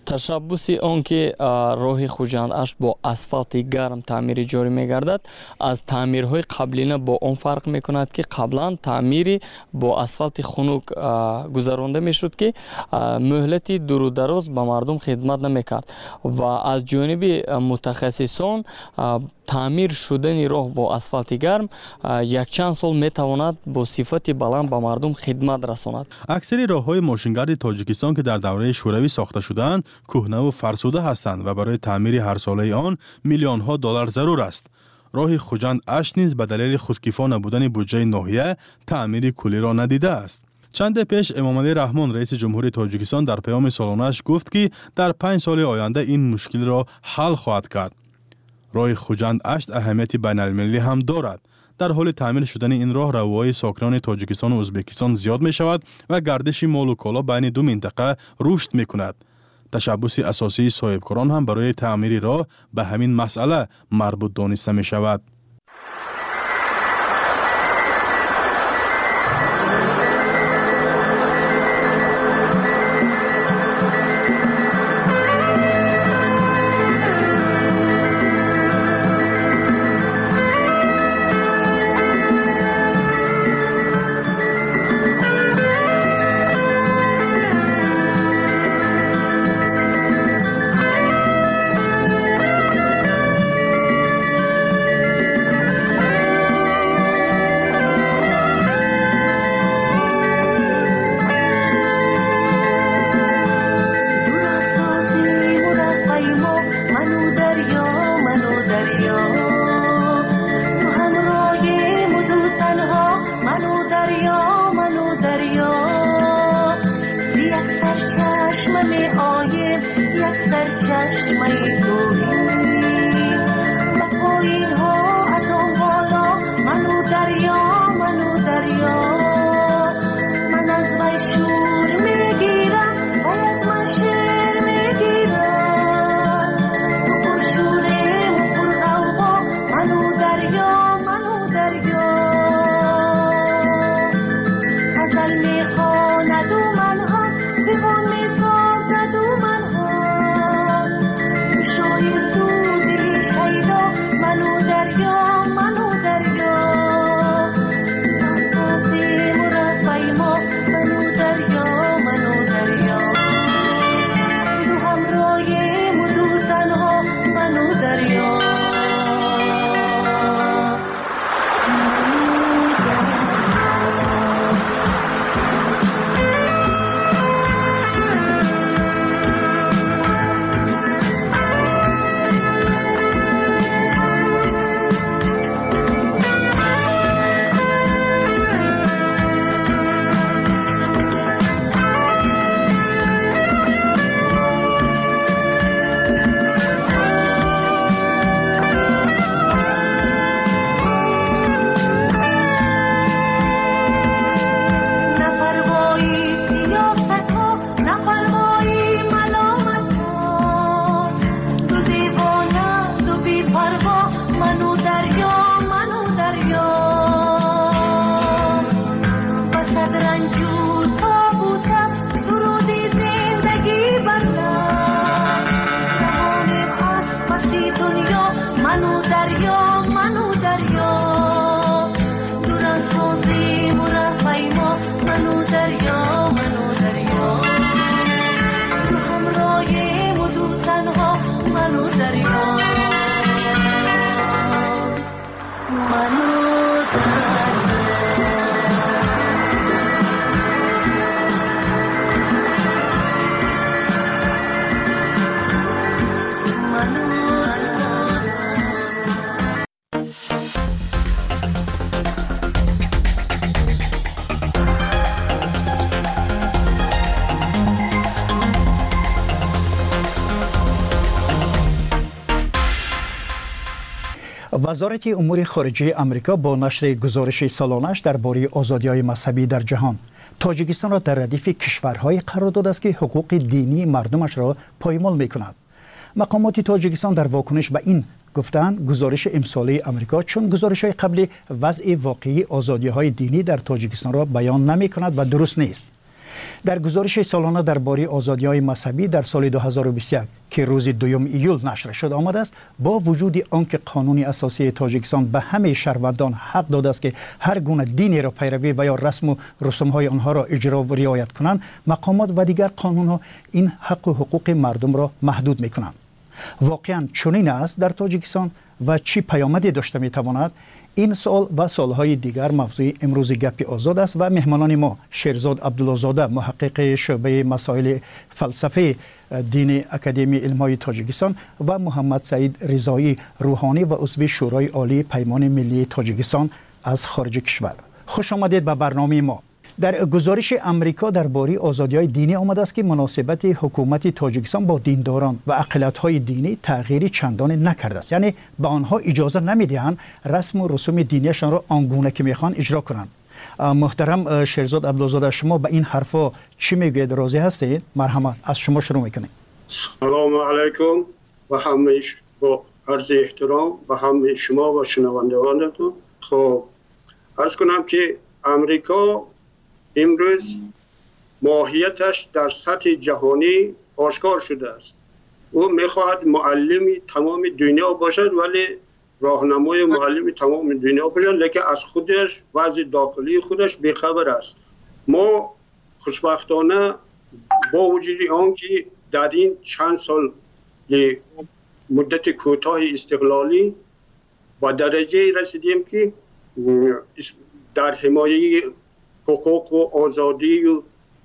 تشبث آن که راه خوجند اشت با اسفالت گرم تعمیر جاری میگردد از تعمیرهای قبلینا با اون فرق میکند که قبلا تعمیری با اسفالت خنک گذرانده میشد که مهلتی دور و دراز به مردم خدمت نمیکرد و از جانب متخصصان تعمیر شدن راه با اسفالت گرم یک چند سال میتواند با صفت بلند به مردم خدمت رساند. اکثر راههای ماشینگرد تاجیکستان که در دوره شوروی ساخته شدند کهنه و فرسوده هستند و برای تعمیر هر ساله آن میلیون ها دلار ضرور است. راه خوجند اشت نیز به دلیل خودکفا نبودن بودجه ناحیه تعمیر کلی را ندیده است. چند پیش امامعلی رحمان رئیس جمهوری تاجیکستان در پیام سالانه‌اش گفت که در 5 سال آینده این مشکل را حل خواهد کرد. راه خوجند اشت اهمیت بین المللی هم دارد. در حال تعمیر شدن این راه روای ساکنان تاجیکستان و ازبکستان زیاد می شود و گردش مال و کالا بین دو منطقه رشد می کند. تشبث اساسی صاحبکاران هم برای تعمیر راه به همین مسئله مربوط دانسته می شود. وزارت امور خارجه آمریکا با نشر گزارش سالانه‌اش درباره آزادی‌های مذهبی در جهان تاجیکستان را در ردیف کشورهای قرار داده است که حقوق دینی مردمش را پایمال می‌کند. مقامات تاجیکستان در واکنش به این گفتند گزارش امساله آمریکا چون گزارش‌های قبلی وضع واقعی آزادی‌های دینی در تاجیکستان را بیان نمی‌کند و درست نیست. در گزارش سالانه درباره آزادی‌های مذهبی در سال 2021 که روز 2 ایول نشر شد آمده است، با وجود آنکه قانون اساسی تاجیکستان به همه شهروندان حق داده است که هر گونه دینی را پیروی و یا رسم و رسوم‌های آنها را اجرا و رعایت کنند، مقامات و دیگر قانون‌ها این حق و حقوق مردم را محدود می‌کنند. واقعاً چنین است در تاجیکستان و چی پیامدی داشته می‌تواند؟ این سال و سالهای دیگر موضوع امروز گپ آزاد است و مهمانان ما شیرزاد عبدالله‌زاده، محقق شعبه مسائل فلسفه دین اکادمی علم‌های تاجیکستان و محمد سعید رضایی روحانی و عضو شورای عالی پیمان ملی تاجیکستان از خارج کشور. خوش آمدید به برنامه ما. در گزارش امریکا درباره آزادی‌های دینی آمده است که مناسبت حکومت تاجیکستان با دینداران و اقلیت‌های دینی تغییری چندان نکرده است، یعنی به آنها اجازه نمی‌دهند رسم و رسوم دینیشان را آنگونه که می‌خواهند اجرا کنند. محترم شیرزاد عبدالله‌زاده، شما به این حرفا چی میگوید؟ راضی هستید؟ مرحبا، از شما شروع می‌کنیم. سلام علیکم و همه با عرض احترام و همه شما و شنوندگانتون. خب عرض کنم که امریکا امروز ماهیتش در سطح جهانی آشکار شده است. او میخواهد معلم تمام دنیا باشد، ولی راهنمای معلم تمام دنیا باشد، لیکن از خودش وضع داخلی خودش بیخبر است. ما خوشبختانه با وجود آنکه در این چند سال مدت کوتاه استقلالی با درجه رسیدیم که در حمایه حقوق و آزادی و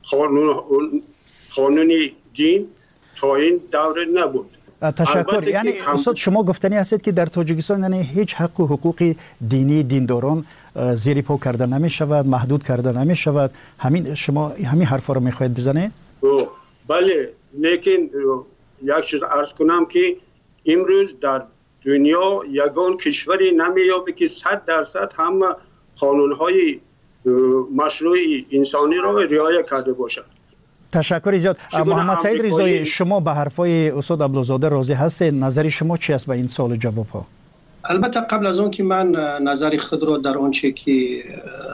قانون دین تا این دوره نبود. تشکر. یعنی استاد شما گفتنی هستید که در تاجیکستان یعنی هیچ حق و حقوق دینی دینداران زیر پا کرده نمی شود، محدود کرده نمی شود. شما همین حرفا رو میخواهید بزنید؟ بله، لیکن یک چیز عرض کنم که امروز در دنیا یگان کشوری نمیابه که 100% همه قانونهای مشروع انسانی را رعایت کرده باشد. تشکر زیاد. محمد سعید رضایی، شما به حرفای استاد عبدالله‌زاده راضی هستید؟ نظر شما چی است به این سوال و جواب ها؟ البته قبل از اون که من نظر خود را در آنچه که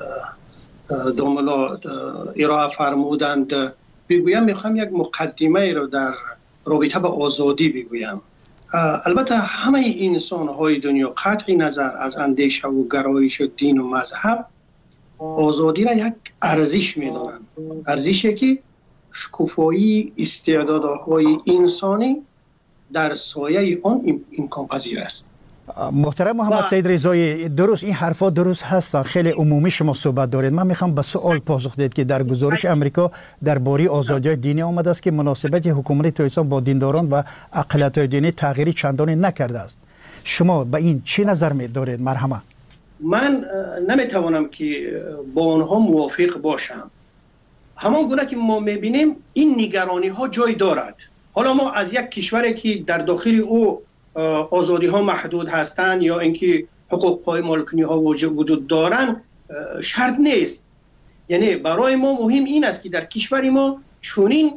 دوملا ارائه فرمودند بگویم، میخوام یک مقدمه را در رابطه با آزادی بگویم. البته همه انسان های دنیا قطع نظر از اندیشه و گرایش و دین و مذهب آزادی را یک ارزش میدانند. ارزشی که شکوفایی استعدادهای انسانی در سایه آن امکان پذیر است. محترم محمد سعید رضایی، درست این حرفا درست هستن، خیلی عمومی شما صحبت دارید. من میخوام به سوال پاسخ دهید که در گزارش امریکا درباره آزادی‌های دینی آمده است که مناسبت حکومت تاجیکستان با دینداران و اقلیت‌های دینی تغییری چندانی نکرده است. شما به این چی نظر می‌دارید؟ مرحبا. من نمیتوانم که با آنها موافق باشم. همان گونه که ما میبینیم این نگرانی ها جای دارد. حالا ما از یک کشوری که در داخل او آزادی ها محدود هستند یا اینکه حقوق پای مالکنی ها وجود دارند شرط نیست. یعنی برای ما مهم این است که در کشور ما چنین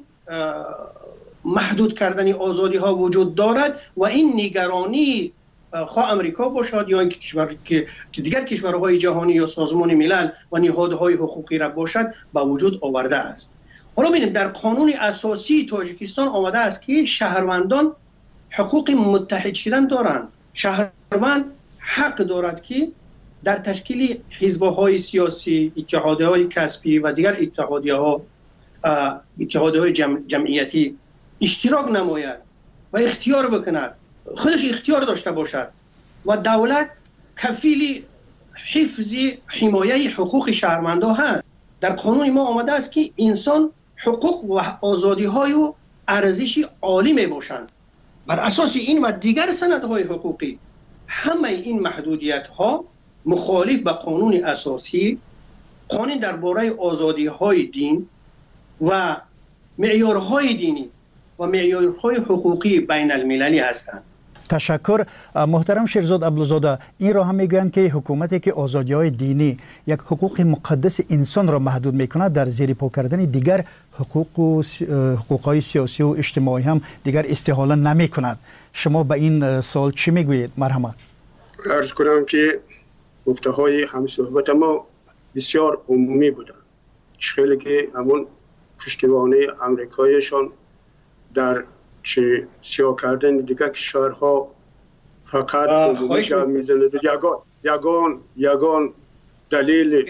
محدود کردن آزادی ها وجود دارد و این نگرانی خواه امریکا باشد یا اینکه کشور که دیگر کشورهای جهانی یا سازمان ملل و نهادهای حقوقی را باشد با وجود آورده است. حالا ببینیم در قانون اساسی تاجیکستان آمده است که شهروندان حقوق متحد شدن دارند. شهروند حق دارد که در تشکیل حزب‌های سیاسی، اتحادیه‌های کسبی و دیگر اتحادیه‌های جمعیتی اشتراک نماید و اختیار بکند، خودش اختیار داشته باشد و دولت کفیل حفظ حمایه حقوق شهروندان هست. در قانون ما آمده است که انسان حقوق و آزادی‌های و ارزشی عالی می باشند. بر اساس این و دیگر سندهای حقوقی همه این محدودیت‌ها مخالف به قانون اساسی، قانون درباره آزادی‌های دین و معیارهای دینی و معیارهای حقوقی بین المللی هستند. تشکر. محترم شیرزاد عبدالله‌زاده، این را هم میگویند که حکومتی که آزادی‌های دینی یک حقوق مقدس انسان را محدود میکند، در زیر پا کردن دیگر حقوق‌های سیاسی و اجتماعی هم دیگر استحاله نمیکند. شما به این سوال چی میگویید؟ مرحبا. عرض کنم که گفته‌های همصحبت ما بسیار عمومی بودند. خیلی که همون پشتیبانی امریکایشان در چه سیاه کردن دیگه کشورها فقط میزنه. یگان دلیل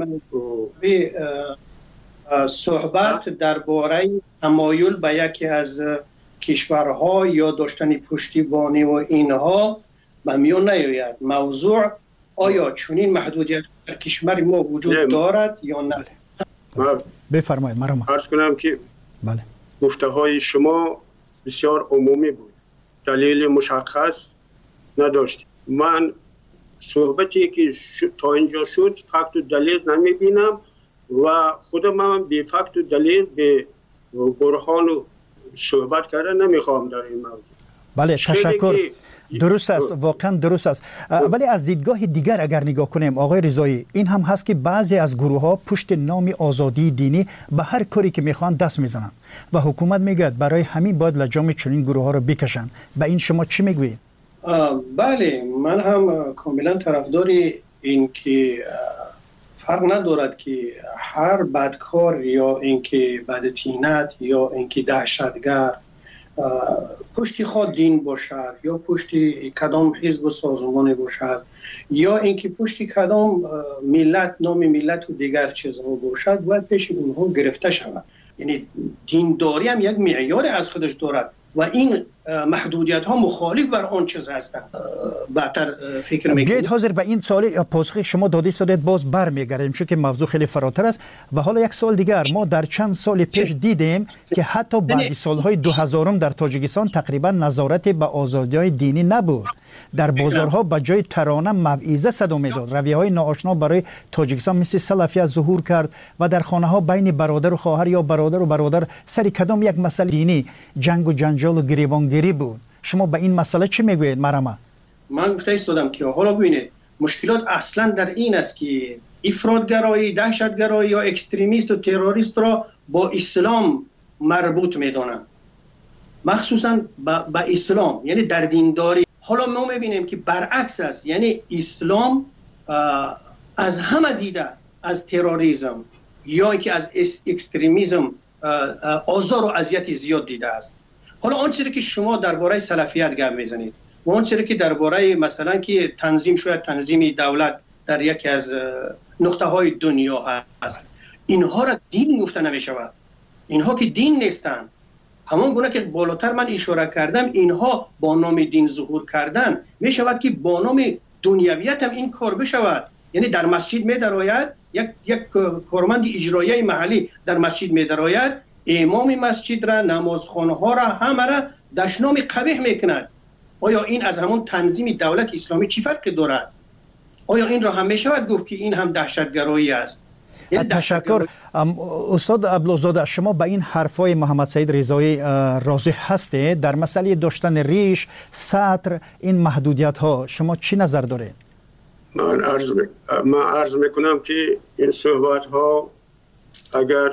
صحبت درباره تمایل به یکی از کشورها یا داشتن پشتیبانی و اینها به میون نیاید. موضوع آیا چنین محدودیت در کشور ما وجود دارد یا نه؟ بفرمایید. مرحبا. عرض کنم که بله، گفته های شما بسیار عمومی بود، دلیل مشخص نداشت. من صحبتی که تا اینجا شد فکت و دلیل نمی بینم و خودم من به فکت و دلیل به برهان و صحبت کردن نمیخوام در این موضوع. بله، تشکر. درست است، واقعا درست است. ولی از دیدگاه دیگر اگر نگاه کنیم آقای رضایی، این هم هست که بعضی از گروه ها پشت نام آزادی دینی به هر کاری که میخوان دست میزنن و حکومت میگه برای همین باید لجام چنین گروه ها رو بکشن. به این شما چی میگویید؟ بله، من هم کاملا طرفدار این که فرق ندارد که هر بدکار یا اینکه بدتینت یا اینکه دهشتگر پشتی خود دین باشد یا پشتی کدام حزب و سازمانی باشد یا اینکه پشتی کدام ملت، نام ملت و دیگر چیزها باشد باید پیش اونها گرفته شود. یعنی دینداری هم یک معیار از خودش دارد و این محدودیت ها مخالف بر آن چیز هستند. بهتر فکر میکنید. بیایید حاضر به این سوال پاسخ شما داده شدید باز برمیگردیم، چون که موضوع خیلی فراتر است. و حالا یک سوال دیگر، ما در چند سال پیش دیدیم که حتی بعد سالهای 2000 در تاجیکستان تقریبا نظارت به آزادی‌های دینی نبود. در بازارها به جای ترانه موعظه صدا میداد. رویه‌های ناآشنا برای تاجیکستان مثل سلفیت ظهور کرد و در خانه‌ها بین برادر و خواهر یا برادر و برادر سر کدام یک مسئله دینی جنگ و جنجال و گریبانگیری بود. شما به این مسئله چی میگویید؟ مرحبا. من گفته استادم که حالا ببینید مشکلات اصلا در این است که افراطگرایی، دهشتگرایی یا اکستریمیست و تروریست را با اسلام مربوط میدانند، مخصوصا با اسلام، یعنی در دینداری. حالا ما میبینیم که برعکس است، یعنی اسلام از همه دیده از تروریسم یا اینکه از اکستریمیسم آزار و اذیت زیاد دیده است. حالا آن چیزی که شما درباره سلفیت گپ میزنید و آن چیزی که درباره مثلا که تنظیم شاید تنظیم دولت در یکی از نقطه های دنیا هست، اینها را دین گفته نمیشود. اینها که دین نیستند. همان گونه که بالاتر من اشاره کردم، اینها با نام دین ظهور کردن می شود که با نام دنیویت هم این کار بشود. یعنی در مسجد می درآید، یک کارمند اجرایی محلی در مسجد می درآید، امام مسجد را، نمازخانه ها را، همه را دشنام قبیح میکند. آیا این از همون تنظیم دولت اسلامی چی فرقی دارد؟ آیا این را هم می شود گفت که این هم دهشتگرایی است؟ تشکر. استاد عبدالزاده، شما به این حرفای محمد سعید رضایی راضی هستید؟ در مسئله داشتن ریش، سطر، این محدودیت ها شما چی نظر دارید؟ من عرض میکنم که این صحبت ها اگر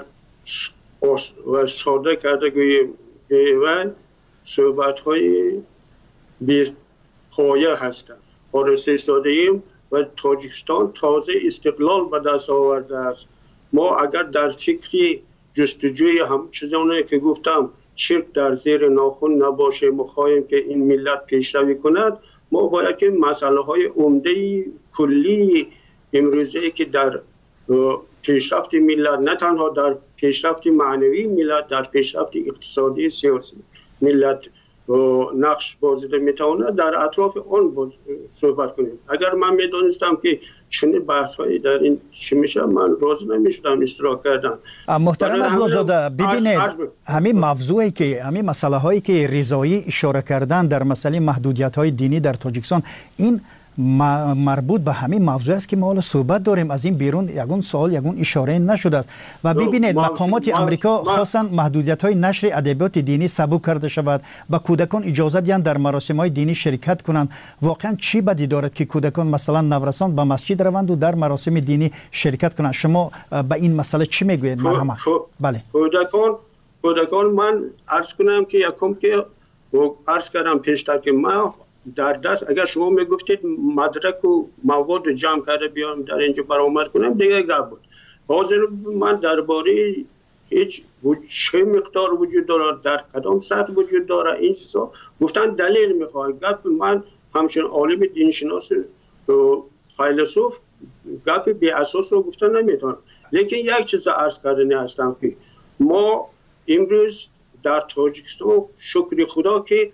و ساده کرده گوییم و صحبت های بی پایه هستند. آرسته ایستاده ایم و تاجیکستان تازه استقلال به دست آورده است. ما اگر در فکری جستجوی هم چیزانی که گفتم چرک در زیر ناخن نباشه، مخواهیم که این ملت پیشروی کند، ما باید که مسئله های عمده کلی امروزه که در پیشرفت ملت، نه تنها در پیشرفت معنوی ملت، در پیشرفت اقتصادی سیاسی ملت نقش بازیده میتونه، در اطراف آن صحبت کنیم. اگر من میدونستم که چنین بحث هایی در این چی میشه، من راضی نمیشدم اشتراک کردم. محترم عبدالزاده، ببینید همین موضوعی که همین مسئله هایی که رضایی اشاره کردن در مسئله محدودیت های دینی در تاجیکستان، این مربوط به همین موضوع است که ما حالا صحبت داریم. از این بیرون یگون سوال یگون اشاره نشده است. و ببینید مقامات امریکا خواستن محدودیت های نشر ادبیات دینی سبک کرده شود و کودکان اجازه دادن در مراسم های دینی شرکت کنند. واقعا چی بدی دارد که کودکان مثلا نورسان به مسجد روند و در مراسم دینی شرکت کنند؟ شما به این مسئله چی میگویید؟ مرحبا. بله، کودکان من عرض کنم که یکم که عرض کردم پیشتر که ما در دست، اگر شما میگفتید مدرک و مواد جمع کرده بیام در اینجا برآمد کنم دیگه گپ بود. حاضر من درباره هیچ چه مقدار وجود داره، در کدام سطح وجود داره، این چیزا گفتن دلیل میخواد. گپ من همچنین عالم دینشناس فیلسوف گپ بی اساس رو گفتن نمیتونم. لیکن یک چیز عرض کردنی هستم که ما امروز در تاجیکستان شکر خدا که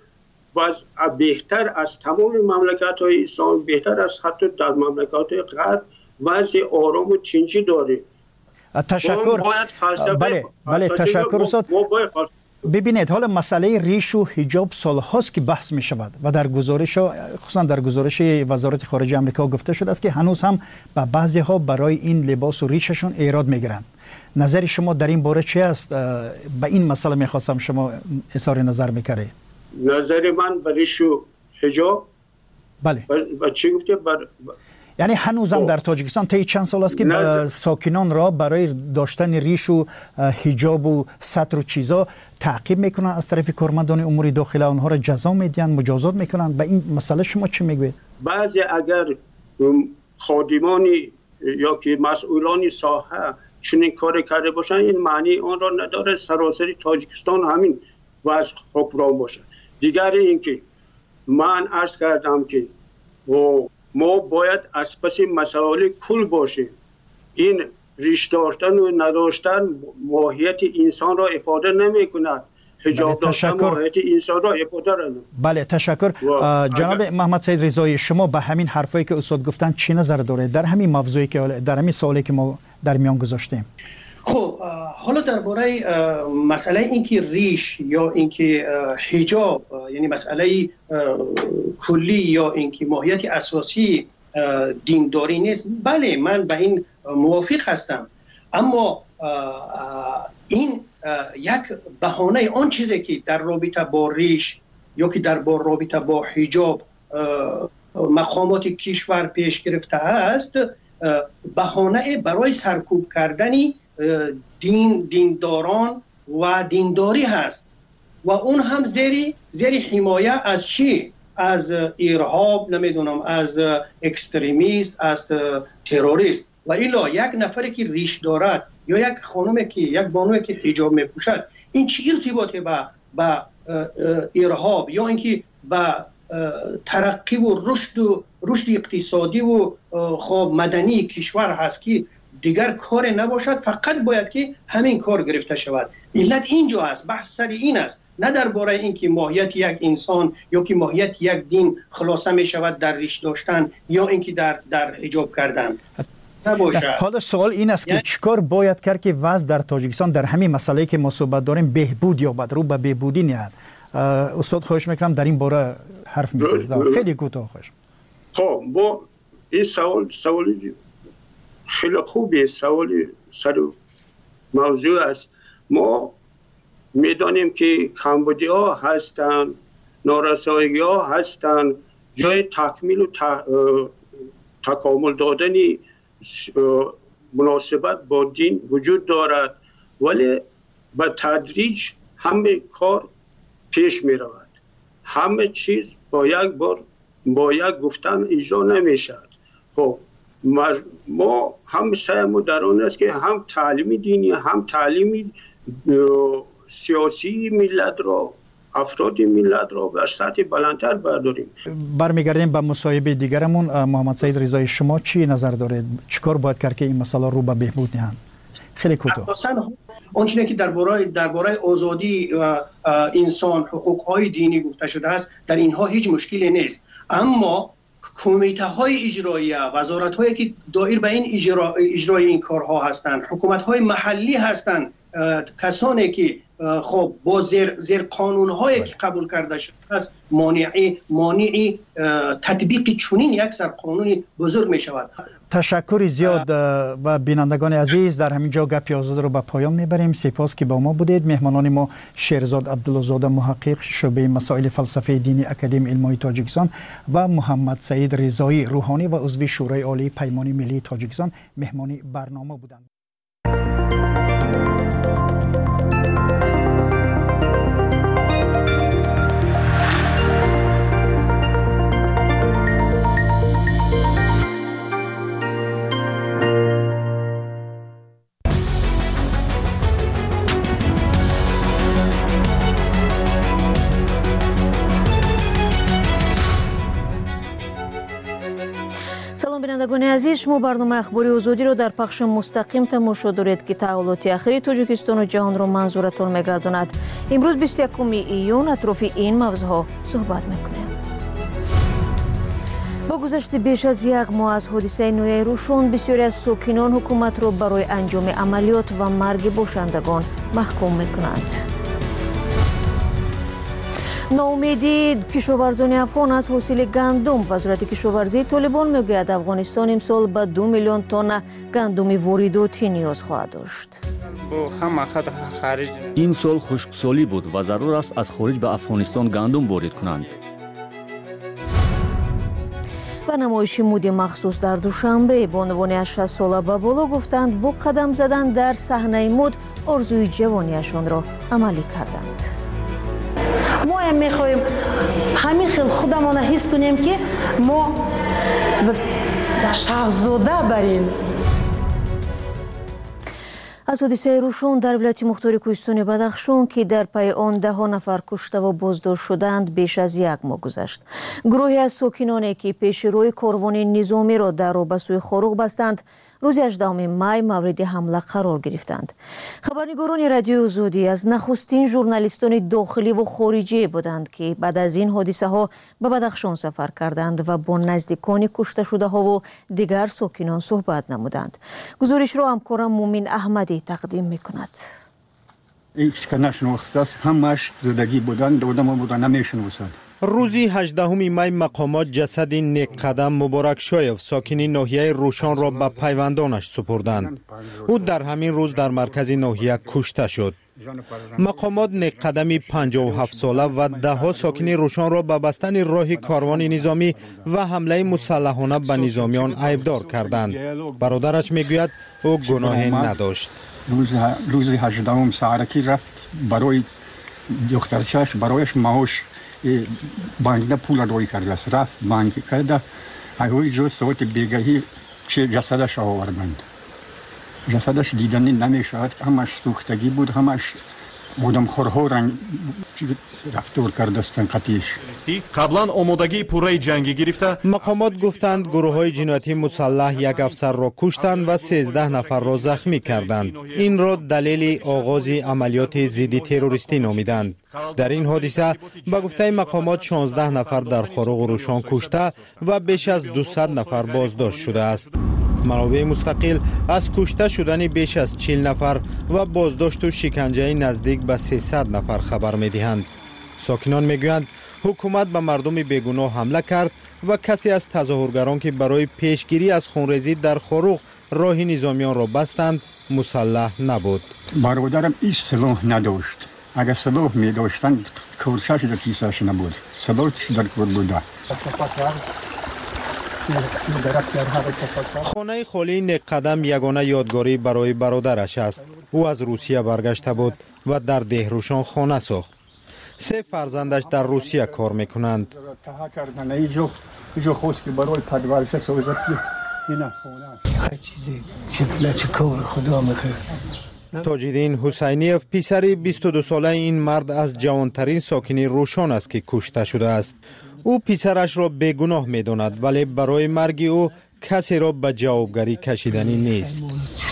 بهتر از تمام مملکت های اسلام، بهتر از حتی در مملکت غرب وضع آرام و تنجی داره. تشکر. بله تشکر استاد. ببینید حالا مسئله ریش و حجاب سالهاست که بحث می شود و در گزارش خصوصا در گزارش وزارت خارجه آمریکا گفته شده است که هنوز هم به بعضی ها برای این لباس و ریششون ایراد میگیرند. نظر شما در این باره چی است؟ به این مسئله میخواستم شما اظهار نظر میکردید. نظر من به ریش و حجاب بله و چی گفته یعنی هنوز هم در تاجیکستان طی چند سال است که ساکنان را برای داشتن ریش و حجاب و ستر و چیزا تعقیب میکنن از طرف کارمندان امور داخله، اونها را جزا میدن، مجازات میکنن. به این مسئله شما چی میگوید؟ بعضی اگر خادمانی یا که مسئولان ساحه چنین کار کرده باشن این معنی آن را نداره سراسر تاجیکستان همین وضع حکمران باشه. دیگر اینکه من عرض کردم که ما باید از پس مسائل کل باشیم. این ریش داشتن و نداشتن ماهیت انسان را افاده نمی کند. حجاب داشتن ماهیت انسان را افاده نمی. بله تشکر. جناب محمد سید رضایی شما به همین حرفایی که استاد گفتن چی نظر دارید در همین موضوعی که در همین سوالی که ما در میان گذاشتیم؟ خب حالا درباره مسئله اینکه ریش یا اینکه حجاب یعنی مسئله کلی یا اینکه ماهیت اساسی دینداری نیست، بله من به این موافق هستم، اما این یک بهانه آن چیزی که در رابطه با ریش یا که در رابطه با حجاب مقامات کشور پیش گرفته است بهانه برای سرکوب کردنی دینداران و دینداری هست و اون هم زیر حمایه از چی؟ از ارهاب، نمیدونم از اکستریمیست، از تروریست. و الا یک نفری که ریش دارد یا یک خانومی که یک بانوی که حجاب میپوشد این چه ارتباطی با ارهاب یا اینکه با ترقی و رشد اقتصادی و خب مدنی کشور هست که دیگر کار نباشد، فقط باید که همین کار گرفته شود. علت اینجا است، بحث سر این است، نه درباره اینکه ماهیت یک انسان یا که ماهیت یک دین خلاصه می شود در ریش داشتن یا اینکه در حجاب کردن. حالا سوال این است که چیکار باید کرد که وضع در تاجیکستان در همین مسئله که ما صحبت داریم بهبود یابد، رو به بهبودی نیاد؟ استاد خواهش میکنم در این باره حرف میزنید. خیلی کوتاه خواهش. خب با این سوال خیلی خوبه، سوال سر موضوع است. ما میدانیم که کمبودی ها هستن، نارسایی ها هستن، جای تکمیل و تکامل دادن مناسبت با دین وجود دارد، ولی به تدریج همه کار پیش می رود. همه چیز با یک گفتن اجرا نمی شود. خب ما هم سعیمو در آن است که هم تعلیم دینی هم تعلیم سیاسی ملت را، افراد ملت را بر سطح بلندتر برداریم. برمیگردیم به مصاحبه دیگرمون. محمد سید رضایی شما چی نظر دارید؟ چیکار باید کرد که این مسئله رو به بهبود نهند؟ خیلی کوتاه. اون چیزی که درباره آزادی و انسان، حقوق‌های دینی گفته شده است، در اینها هیچ مشکلی نیست، اما کمیته های اجرایی، وزارت هایی که دایر به این اجرای این کارها هستند، حکومت های محلی هستند، کسانی که خب با زیر قانون هایی که قبول کرده شده است مانعی تطبیق چنین یک سر قانونی بزرگ می شود. تشکر زیاد و بینندگان عزیز در همین جا گپی آزاد رو به پایان میبریم. سپاس که با ما بودید. مهمانان ما شیرزاد عبدالله زاده محقق شعبه مسائل فلسفه دینی اکادمی علمای تاجیکستان و محمد سید رضایی روحانی و عضو شورای عالی پیمان ملی تاجیکستان مهمانی برنامه بودند. шунавандагони азиз, шумо барномаи ахбори озодиро дар пахши мустақим тамошо доред ки таҳволоти ахири Тоҷикистону ҷаҳонро манзуратон мегардонад. имрӯз 21 июн атрофи ин мавзӯъҳо суҳбат мекунем. با گذشت بیش از یک ماه از حادثه نویای روشن، بسیاری از ساکنان حکومت را برای انجام عملیات و مرگ باشندگان محکوم می‌کنند. ناامیدی کشاورزان افغان از حاصل گندم. وزارت کشاورزی طالبان میگوید افغانستان امسال به 2 میلیون تن گندم وارداتی نیاز خواهد داشت. این سال خشکسالی بود و ضرور است از خارج به افغانستان گندم وارد کنند. و نمایش مود مخصوص در دوشنبه بانوانی از 60 ساله به بالا گفتند با قدم زدن در صحنه مود آرزوی جوانیشان را عملی کردند. ما هم میخواهیم همین خیل خودمان حس کنیم که ما شاهزاده بریم. از حادثه روشن در ولایت مختار کوهستان بدخشان که در پی آن 10 نفر کشته و بازداشت شدند بیش از یک ماه گذشت. گروهی از ساکنانی که پیش روی کاروان نظامی را در رو به سوی خاروق بستند، روز 18 می مورد حمله قرار گرفتند. خبرنگاران رادیو آزادی از نخستین ژورنالیستان داخلی و خارجی بودند که بعد از این حادثه ها به بدخشان سفر کردند و با نزدیکان کشته شده ها و دیگر ساکنان صحبت نمودند. گزارش را همکارم مومن احمدی تقدیم میکند. هیچ که نشناخته همش زدگی بودن دادم بودن نمیشناسند. روزی 18 می مقامات جسد نیک قدم مبارک شایف ساکنی ناحیه روشن را به پیوندانش سپردند. او در همین روز در مرکز ناحیه کشته شد. مقامات نیک قدمی 57 ساله و 10 ساکنی روشن را به بستن راه کاروان نظامی و حمله مسلحانه به نظامیان عیبدار کردند. برادرش میگوید او گناهی نداشت. روز 18 ساعتی رفت برای دخترچش برایش معاش بانک پول روی کرده است. رفت بانک کرده اول جو ساعت بیگاهی چه جسدش آوردند. جسدش دیدنی نمیشد، همش سوختگی بود، همش آدم خورها رنگ رفتار کرده استن قطیش. قبلا آمادگی پوره جنگی گرفته. مقامات گفتند گروه های جنایتی مسلح یک افسر را کشتند و 13 نفر را زخمی کردند. این را دلیل آغاز عملیات ضد تروریستی نامیدند. در این حادثه به گفته مقامات 16 نفر در خاروق روشن کشته و بیش از 200 نفر بازداشت شده است. منابع مستقل از کشته شدن بیش از 40 نفر و بازداشت و شکنجه نزدیک به 300 نفر خبر می‌دهند. ساکنان میگویند حکومت به مردم بیگناه حمله کرد و کسی از تظاهرگران که برای پیشگیری از خونریزی در خاروق راه نظامیان را بستند مسلح نبود. برادرم هیچ سلاح نداشت. اگر سلاح می داشتند کورچش در کیسه‌اش نبود. سلاحش در کور بوده. خانه خالی نیک قدم یگانه یادگاری برای برادرش است. او از روسیه برگشته بود و در دهروشان خانه ساخت. 3 فرزندش در روسیه کار میکنند. تاج‌الدین حسینیف پسر 22 ساله این مرد از جوانترین ساکنی روشن است که کشته شده است. او پسرش را بیگناه می‌داند ولی برای مرگ او کسی را به جوابگری کشیدنی نیست.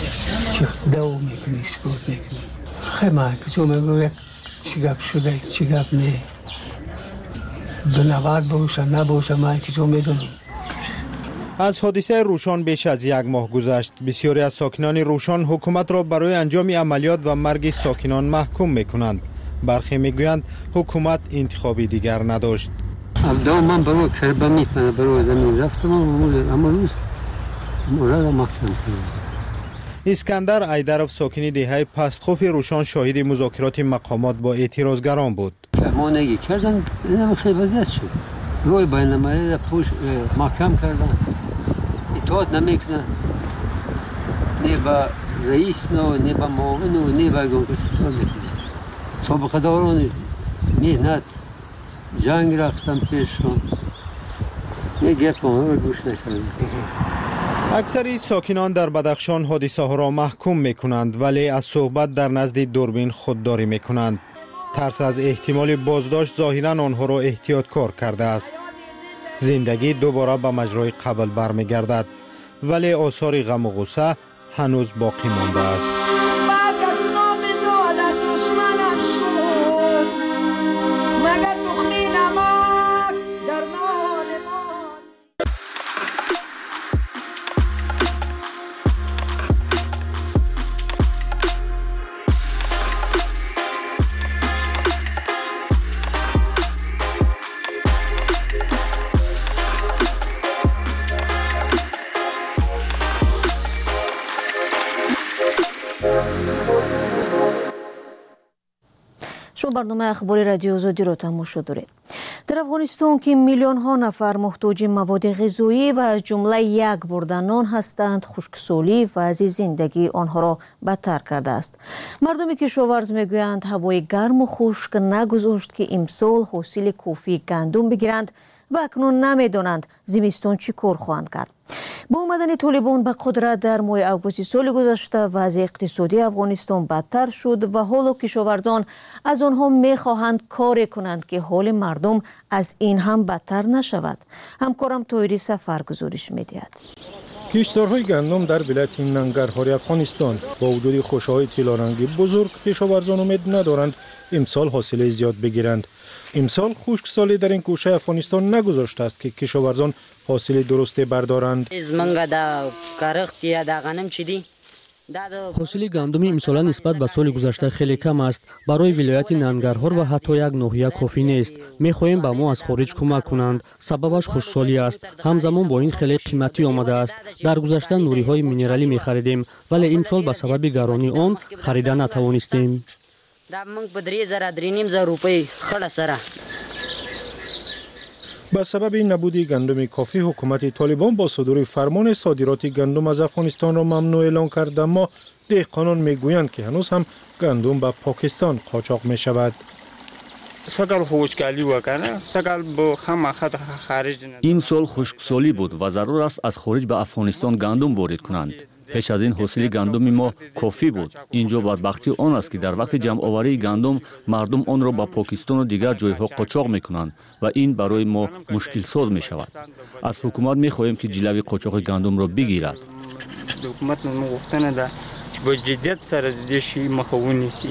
از حادثه روشن بیش از یک ماه گذشت. بسیاری از ساکنان روشن حکومت را برای انجام عملیات و مرگ ساکنان محکوم می‌کنند. برخی می‌گویند حکومت انتخابی دیگر نداشت. ابدا من برای کربه میتونم برای زمین رفتم اما روز مورد محکم کنم. اسکندر ایدرов ساکنی دهه پستخوف روشن شاهد مذاکرات مقامات با اعتراضگران بود. ما نگی کردن اینم خیلی وضعیت شد. روی بین الملل پوش محکم کردن. اطاعت نمیکنن. نه با رئیس نه با معاون نه با گمرک اطاعت میکنن. سابقه داران مهنت جنگ رفتم پیششون. یک گپ رو گوش نکردم. اکثری ساکنان در بدخشان حادثه ها را محکوم میکنند ولی از صحبت در نزد دوربین خودداری میکنند. ترس از احتمال بازداشت ظاهرا آنها را احتیاط کار کرده است. زندگی دوباره به مجرای قبل برمیگردد. ولی آثار غم و غصه هنوز باقی مانده است. شما برنامه اخباری رادیو آزادی را تماشا دارید. در افغانستان که میلیون ها نفر محتاج مواد غذایی و از جمله یک برده نان هستند، خشکسالی وضع زندگی آنها را بدتر کرده است. مردم کشاورز میگویند هوای گرم و خشک نگذاشت که امسال حاصل کافی گندم بگیرند و اکنون نمیدانند زمستان چی کار خواهند کرد. با آمدن طالبان به قدرت در ماه آگوست سال گذشته وضع اقتصادی افغانستان بدتر شد و حالا کشاورزان از آنها میخواهند کاری کنند که حال مردم از این هم بدتر نشود. همکارم طاهری سفر گزارش میدهد. کشتزارهای گندم در ولایت ننگرهار افغانستان با وجود خوشه‌های طلارنگی بزرگ کشاورزان امید ندارند امسال حاصل زیاد بگیرند. امسال خشکسالی در این گوشه افغانستان نگذاشته است که کشاورزان حاصل درستی بردارند. حاصل گندم امسال نسبت به سال گذشته خیلی کم است. برای ولایت ننگرهار و حتی یک ناحیه کافی نیست. می‌خواهیم به ما از خارج کمک کنند. سببش خشکسالی است. همزمان با این خیلی قیمتی آمده است. در گذشته نوری‌های مینرالی می‌خریدیم ولی امسال به سبب گرانی آن خریده نتوانستیم. به سبب نبود گندم کافی حکومت طالبان با صدور فرمان صادرات گندم از افغانستان را ممنوع اعلان کرد، اما دهقانان میگویند که هنوز هم گندم به پاکستان قاچاق می شود. این سال خشکسالی بود و ضرور است از خارج به افغانستان گندم وارد کنند. پیش از این حاصل گندم ما کافی بود. اینجا بدبختی آن است که در وقت جمع آوری گندم مردم آن را به پاکستان و دیگر جایها قاچاق میکنند و این برای ما مشکل ساز می شود. از حکومت می خواهیم که جلوی قاچاق گندم را بگیرد. حکومت ما گفتن ده که با جدیت سر دیشی مخونیسی.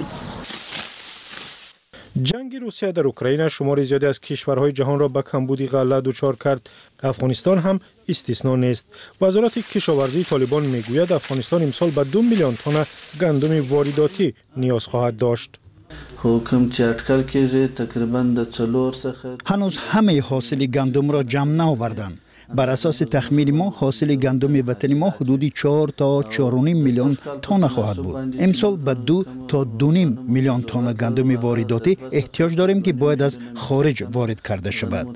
جنگ روسیه در اوکراین شمار زیادی از کشورهای جهان را به کمبودی غله دچار کرد. افغانستان هم استثنا نیست. وزارت کشاورزی طالبان میگوید افغانستان امسال به 2 میلیون تن گندم وارداتی نیاز خواهد داشت. هنوز همه حاصل گندم را جمع نآوردند. بر اساس تخمین ما حاصل گندم وطنی ما حدودی 4 تا 4.5 میلیون تن خواهد بود. امسال به 2 تا 2.5 میلیون تن گندم وارداتی احتیاج داریم که باید از خارج وارد کرده شود.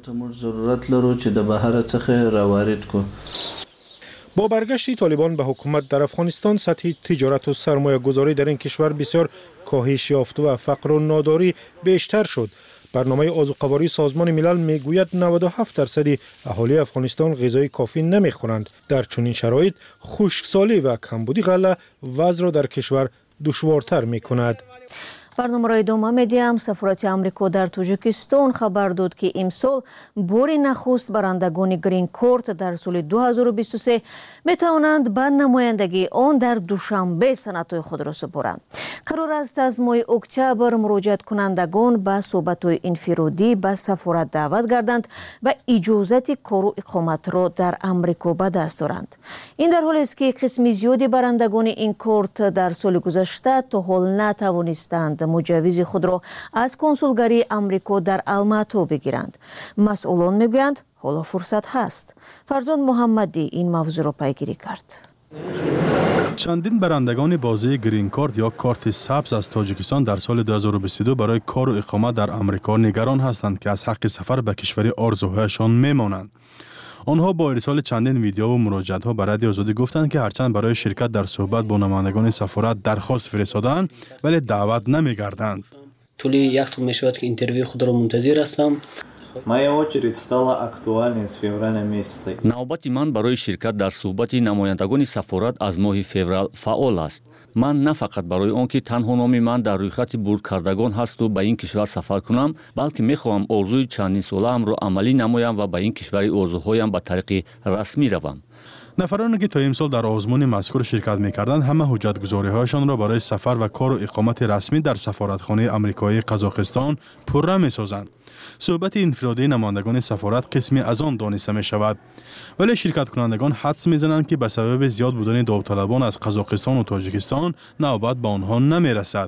با برگشت طالبان به حکومت در افغانستان سطح تجارت و سرمایه گذاری در این کشور بسیار کاهش یافت و فقر و ناداری بیشتر شد. برنامه آذوقه‌باری سازمان ملل میگوید 97% اهالی افغانستان غذای کافی نمیخورند. در چنین شرایط خشکسالی و کمبودی غله وضع را در کشور دشوارتر میکند. برنامه را ادامه میدیم. سفارت آمریکا در تاجیکستان خبر داد که امسال بار نخست برندگان گرین کارت در سال 2023 میتوانند به نمایندگی آن در دوشنبه سندهای خود را سپارند. قرار است از ماه اکتبر مراجعت کنندگان به صحبت‌های انفرادی به سفارت دعوت گردند و اجازت کار و اقامت را در آمریکا به دست دارند. این در حالی است که قسم زیادی برندگان این کارت در سال گذشته تا حال نتوانستند مجوز خود را از کنسولگری آمریکا در الماتو بگیرند. مسئولان میگویند حالا فرصت هست. فرزان محمدی این موضوع را پیگیری کرد. چندین برندگان بازه گرین کارت یا کارت سبز از تاجیکستان در سال 2022 برای کار و اقامت در آمریکا نگران هستند که از حق سفر به کشور آرزوهایشان میمانند. آنها با ارسال چندین ویدیو و مراجعت‌ها به رادیو آزادی گفتند که هرچند برای شرکت در صحبت با نمایندگان سفارت درخواست فرستادند ولی دعوت نمی‌گردند. طول یک سال میشود که اینترویو خود را منتظر هستم. نوبت من برای شرکت در صحبت نمایندگان سفارت از ماه فوریه فعال است. من نه فقط برای آنکه تنها نام من در رویخط برد کردگان هست و به این کشور سفر کنم، بلکه میخواهم آرزوی چندین ساله‌ام را عملی نمایم و به این کشور آرزوهایم به طریق رسمی روم. نفرانی که تا امسال در آزمون مذکور شرکت می‌کردند همه حجت‌گذاری‌هایشان را برای سفر و کار و اقامت رسمی در سفارتخانه آمریکایی قزاقستان پررو می‌سازند. صحبت انفرادی نمایندگان سفارت قسمی از آن دانسته می‌شود. ولی شرکت کنندگان حدس می‌زنند که به سبب زیاد بودن داوطلبان از قزاقستان و تاجیکستان نوبت به آنها نمی‌رسد.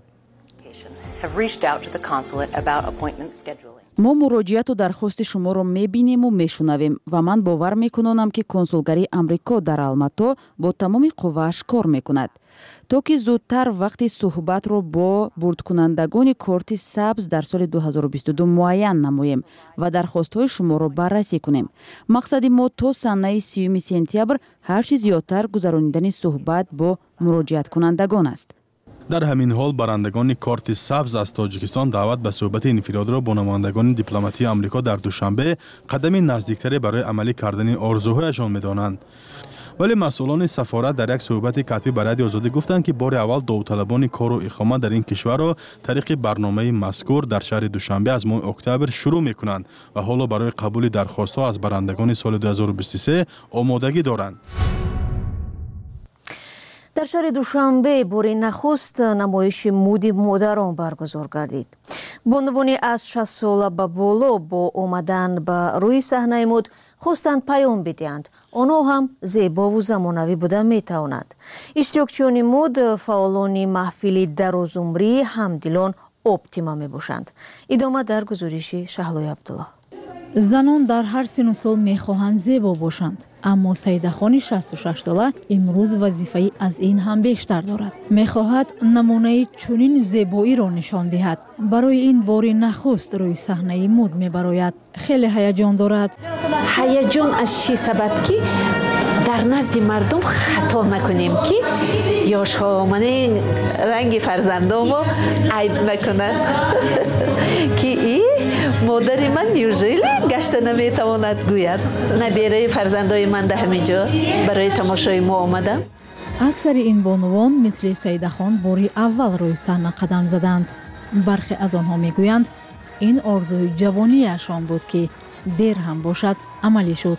мо муроҷиату дархости шуморо мебинему мешунавем ва ман бовар мекунонам ки консулгарии амрико дар алмато бо тамоми қуввааш кор мекунад то ки зудтар вақти суҳбатро бо бурдкунандагони корти сабз дар соли 2022 муайян намоем ва дархостҳои шуморо баррасӣ кунем. мақсади мо то санаи 30 сентябр ҳарчи зиёдтар гузарондани суҳбат бо муроҷиаткунандагон аст. در همین حال برندگان کارت سبز از تاجیکستان دعوت به صحبت انفرادی را با نمایندگان دیپلماتی آمریکا در دوشنبه قدمی نزدیکتری برای عملی کردن آرزوهایشان می‌دانند. ولی مسئولان سفارت در یک صحبت کتبی به رادیو آزادی گفتند که بار اول داوطلبان کار و اقامت در این کشور را طریق برنامه مذکور در شهر دوشنبه از ماه اکتبر شروع می‌کنند و حالا برای قبول درخواست‌ها از برندگان سال 2023 آمادگی دارند. در شهر دوشنبه بار نخست نمایش مودی مادران برگزار گردید. بانوانی از 60 ساله به بالا با آمدن به روی صحنه مود خواستند پیام بدهند. آنها هم زیبا و زمانوی بودن میتواند. اشتراکچیان مود فعالان محفل درازعمری همدلان اپتیما می باشند. ادامه در گزارش شهلای عبدالله. زنان در هر سن و سال میخواهند زیبا باشند. اما سیدخانی 66 ساله امروز وظیفه‌ای از این هم بیشتر دارد. میخواهد نمونه چنین زیبایی را نشان دهد. برای این بار نخست روی صحنه مود میبراید. خیلی هیجان دارد. هیجان از چی سبب که در نزد مردم خطا نکنیم که یاشها آمنه رنگ فرزندامو عیب نکنند که این مادر من نیوژیلی گشته نمیتواند گوید نبیره فرزندای من ده همینجا برای تماشای ما آمدم. اکثر این بانوان مثل سیدخان باری اول روی صحنه قدم زدند. برخی از آنها میگویند این آرزوی جوانیشان بود که دیر هم باشد عملی شد.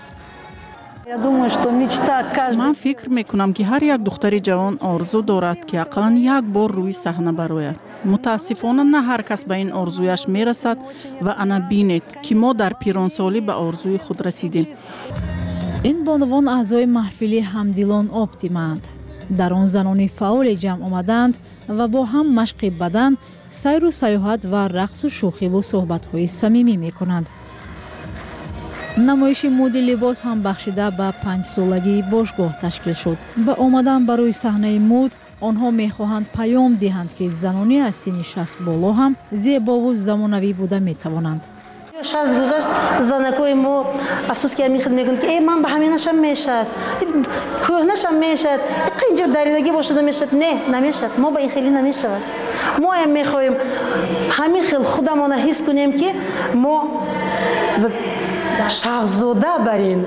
من فکر میکنم که هر یک دختر جوان آرزو دارد که اقلا یک بار روی صحنه براید. متاسفانه نه هر کس به این آرزویش میرسد و انا بینید که ما در پیرانسالی به آرزوی خود رسیدیم. این بانوان اعضای محفل همدلان اپتیماند. در آن زنان فعال جمع آمدند و با هم مشق بدن، سیر و سیاحت و رقص و شوخی و صحبت‌های صمیمی میکنند. نمایش مود لباس هم بخشیده به 5 سالگی باشگاه تشکیل شد. با آمدن بروی صحنه مود آنها میخواهند پیام دهند که زنانی از سن 60 بالا هم زیبا و زمانوی بوده میتوانند. 60 روز است زنکای ما افسوس که میخواد میگن که ای من به همینشم میشد کهنشم میشد اینجور دریدگی باشده میشد. نه نمیشد. ما با این خیلی نمیشود. ما هم میخوایم همین خیل خودمان حس کنیم که ما شاهزاده برین.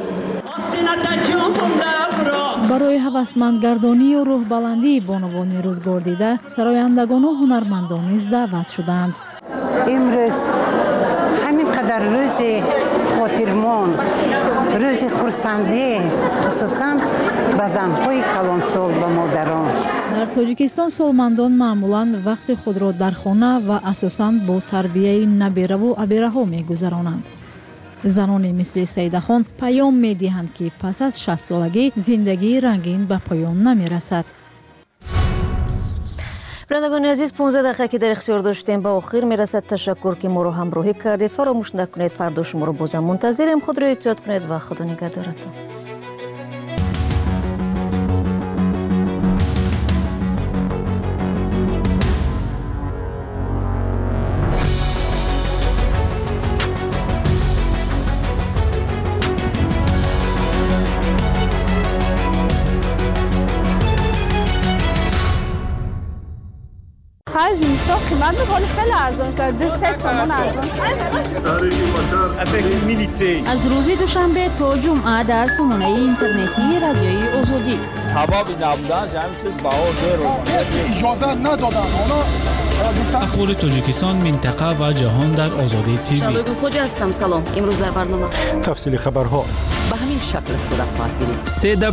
برای هوسمندگردانی و روح بلندی بانوان روزگار دیده سرایندگان و هنرمندان نیز دعوت شدند. امروز همین قدر روز خاطرمان، روز خرسندی خصوصا به زنهای کلانسال و مادران. در تاجیکستان سالمندان معمولا وقت خود را در خانه و اساساً با تربیت نبیره و ابیره ها می‌گذرانند. زنانی مثل سیدخان پیام می‌دهند که پس از 60 سالگی زندگی رنگین به پایان نمی‌رسد. بینندگان عزیز 15 دقیقه که در اختیار داشتیم به آخر میرسد. تشکر که ما رو همراهی کردید. فراموش نکنید فردا شما رو بازم منتظریم. خود رو احتیاط کنید و خدا نگهدارتون. از این سال قیمت بخوری خیلی ارزان شد. 2-3 تومان ارزان شد. از روز دوشنبه تا جمعه در سامانه اینترنتی رادیوی آزادی. سببی نبودنش همین چیز بها زیر اجازه ندادن. اخبار تاجیکستان، منطقه و جهان در آزادی تیوی. شبگو خوج هستم. سلام. امروز در برنامه تفصیل خبرها. به همین این شکل صورت خواهد گرفت.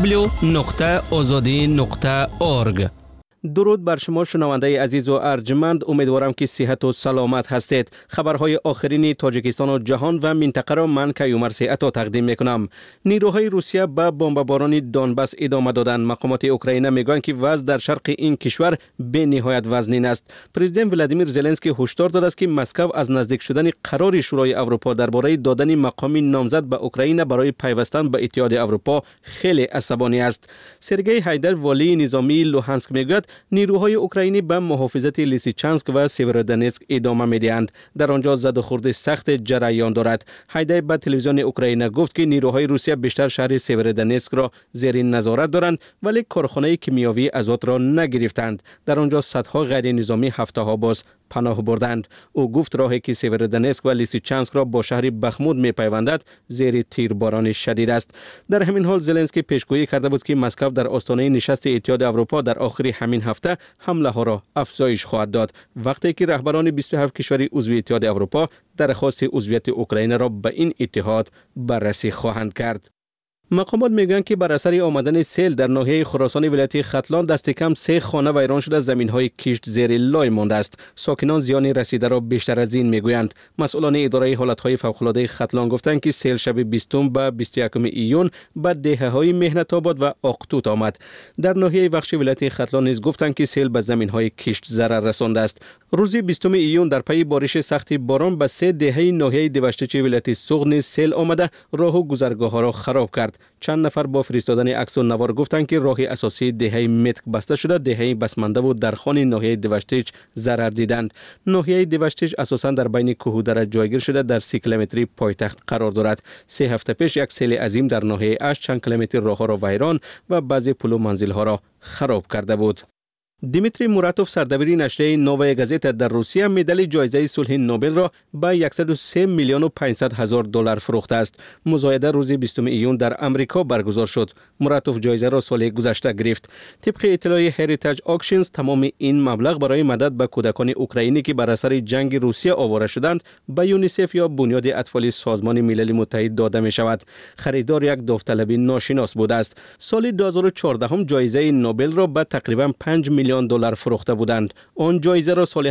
www.azadi.org. درود بر شما شنونده عزیز و ارجمند، امیدوارم که صحت و سلامت هستید. خبرهای آخرین تاجیکستان و جهان و منطقه را من کیومرث عطا تقدیم میکنم. نیروهای روسیه به بمباران دونباس ادامه دادند. مقامات اوکراین میگویند که وضع در شرق این کشور به نهایت وزنین است. پرزیدنت ولادیمیر زلنسکی هشدار داده است که مسکو از نزدیک شدن قرار شورای اروپا درباره دادن مقام نامزد به اوکراین برای پیوستن به اتحاد اروپا خیلی عصبانی است. سرگئی هایدر والی نظامی لوهانسک میگوید نیروهای اوکراینی به محافظت لیسیچانسک و سیورودنتسک ادامه میدهند. در آنجا زد و خورد سخت جریان دارد. هایدر به تلویزیون اوکراین گفت که نیروهای روسیه بیشتر شهر سیورودنتسک را زیر نظارت دارند ولی کارخانه کیمیاوی آزاد را نگرفتند. در آنجا صدها غیر نظامی هفته‌ها باز پناه بردند. او گفت راهی که سیورودنتسک و لیسیچانسک را با شهر بخمود میپیوندد زیر تیرباران شدید است. در همین حال زلنسکی پیشگویی کرده بود که مسکو در آستانه نشست اتحاد اروپا در آخر همین هفته حمله ها را افزایش خواهد داد، وقتی که رهبران 27 کشور عضو اتحاد اروپا درخواست عضویت اوکراین را به این اتحاد بررسی خواهند کرد. مقامات میگویند که بر اثر آمدن سیل در ناحیه خراسان ولایت ختلان دست کم 3 خانه ویران شده، زمین‌های کشت زیر لای مانده است. ساکنان زیان رسیده را بیشتر از این میگویند. مسئولان اداره حالت‌های فوق‌العاده ختلان گفتند که سیل شب 20 به 21 ایون به دهه‌های مهنت آباد و آقتوت آمد. در ناحیه بخش ولایت ختلان نیز گفتند که سیل به زمین‌های کشت ضرر رسانده است. روز 20 ایون در پی بارش سخت باران به 3 دهه ناحیه دیوشتچی ولایت سوغ سیل آمده راه و گذرگاه‌ها را خراب کرد. چند نفر با فرستادن عکس و نوار گفتند که راه اساسی دهه متک بسته شده، دهه بسمنده و درخان ناحیه دیوشتچ ضرر دیدند. ناحیه دیوشتچ اساساً در بین کوهودره جایگیر شده در 30 کیلومتری پایتخت قرار دارد. 3 هفته پیش یک سیل عظیم در ناحیه اش چند کیلومتر راهها را ویران و بعضی پل و منزل‌ها را خراب کرده بود. دیمیتری موراتوف سردبیر نشریه نووایا گازتا در روسیه مدال جایزه صلح نوبل را به 103 میلیون و 500 هزار دلار فروخته است. مزایده روز 20 ایون در امریکا برگزار شد. موراتوف جایزه را سال گذشته گرفت. طبق اطلاع هریتاج آکشنز تمام این مبلغ برای مدد به کودکان اوکراینی که بر اثر جنگ روسیه آواره شدند به یونیسف یا بنیاد اطفال سازمان ملل متحد داده می شود. خریدار یک داوطلب ناشناس بوده است. سال 2014 هم جایزه نوبل را به تقریبا 5 میلیون دلار فروخته بودند. آن جایزه را سال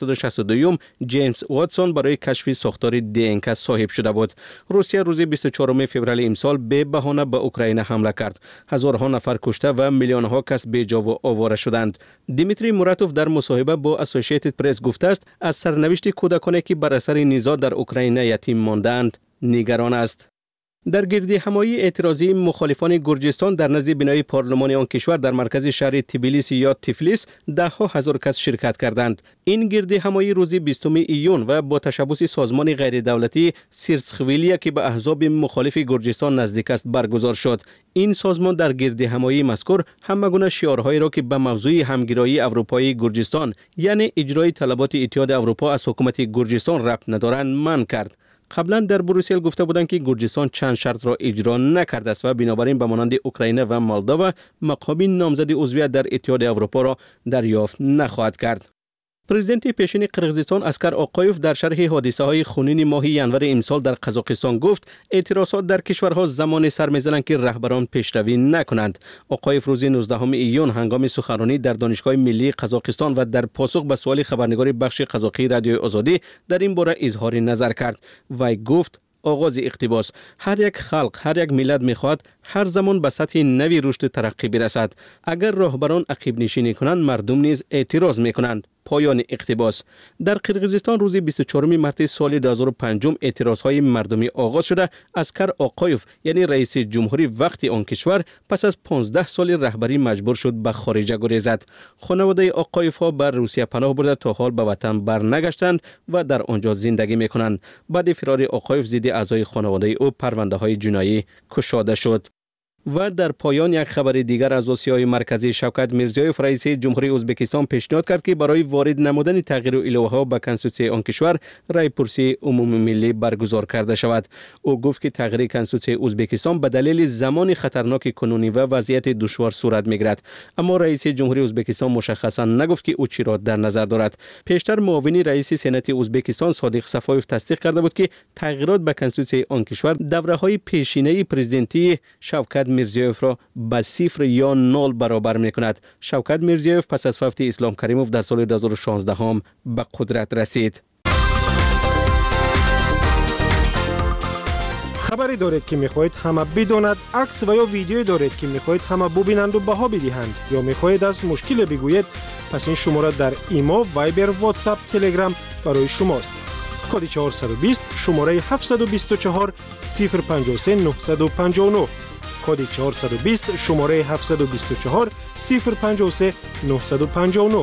1962 جیمز واتسون برای کشف ساختار DNK صاحب شده بود. روسیه روز 24 فوریه امسال به بهانه به اوکراین حمله کرد. هزارها نفر کشته و میلیونها کس بی‌جا و آواره شدند. دیمیتری موراتوف در مصاحبه با اسوسییتد پرس گفته است از سرنوشت کودکانی که بر اثر نزاع در اوکراین یتیم ماندند نگران است. در گردهمایی اعتراضی مخالفان گرجستان در نزد بنای پارلمان آن کشور در مرکز شهر تبلیس یا تفلیس ده‌ها هزار کس شرکت کردند. این گردهمایی روز 20 ایون و با تشبث سازمان غیر دولتی سیرسخویلیا که به احزاب مخالف گرجستان نزدیک است برگزار شد. این سازمان در گردهمایی مذکور همگونه شعارهایی را که به موضوع همگرایی اروپایی گرجستان یعنی اجرای طلبات اتحاد اروپا از حکومت گرجستان ربط ندارند منع کرد. قبلا در بروسل گفته بودند که گرجستان چند شرط را اجرا نکرده است و بنابراین به مانند اوکراین و مولداوا مقام نامزد عضویت در اتحاد اروپا را دریافت نخواهد کرد. پرزیدنت پیشین قرقیزستان اسکر آقایوف در شرح حادثه‌های خونین ماه ینور امسال در قزاقستان گفت اعتراضات در کشورها زمان سر می‌زنند که رهبران پیشروی نکنند. آقایوف روز 19 ایون هنگام سخنرانی در دانشگاه ملی قزاقستان و در پاسخ به سوال خبرنگار بخش قزاقی رادیوی آزادی در این باره اظهار نظر کرد. وی گفت آغاز اقتباس: هر یک خلق، هر یک ملت می‌خواهد هر زمان به سطح نوی رشد ترقی برسد. اگر راهبران عقب نشینی کنند مردم نیز اعتراض می‌کنند. پایان اقتباس. در قرقیزستان روز 24 مارس سال 2005 اعتراضهای مردمی آغاز شده. اسکر آقایوف یعنی رئیس جمهوری وقتی آن کشور پس از 15 سال رهبری مجبور شد به خارج گریزد. خانواده آقایوف ها بر روسیه پناه برده تا حال به وطن برنگشتند و در آنجا زندگی میکنند. بعد فرار آقایوف ضد اعضای خانواده او پرونده های جنایی گشوده شد. و در پایان یک خبر دیگر از آسیای مرکزی، شوکت میرزیویف رئیس جمهوری ازبکستان پیشنهاد کرد که برای وارد نمودن تغییر و الوه‌ها به کنستیتوسیون آن کشور رای پرسی عمومی ملی برگزار کرده شود. او گفت که تغییر کنستیتوسیون ازبکستان به دلیل زمان خطرناک کنونی و وضعیت دشوار صورت میگیرد، اما رئیس جمهوری ازبکستان مشخصا نگفت که او چی را در نظر دارد. پیشتر معاون رئیس سنات ازبکستان صادق صفایف تصدیق کرده بود که تغییرات به کنستیتوسیون آن کشور دوره‌های پیشینه پرزیدنتی شوکت میرزیویف را به 0 یا 0 برابر می کند. شوکت میرزیویف پس از فوت اسلام کریموف در سال 2016 هم به قدرت رسید. خبری دارید که میخواهید همه بداند، عکس و یا ویدیویی دارید که میخواهید همه ببینند و بها بدهند، یا میخواهید از مشکل بگویید، پس این شماره در ایما، وایبر، واتساپ، تلگرام برای شماست. کد 420 شماره 724 053 959. کد 420 شماره 724 053 959.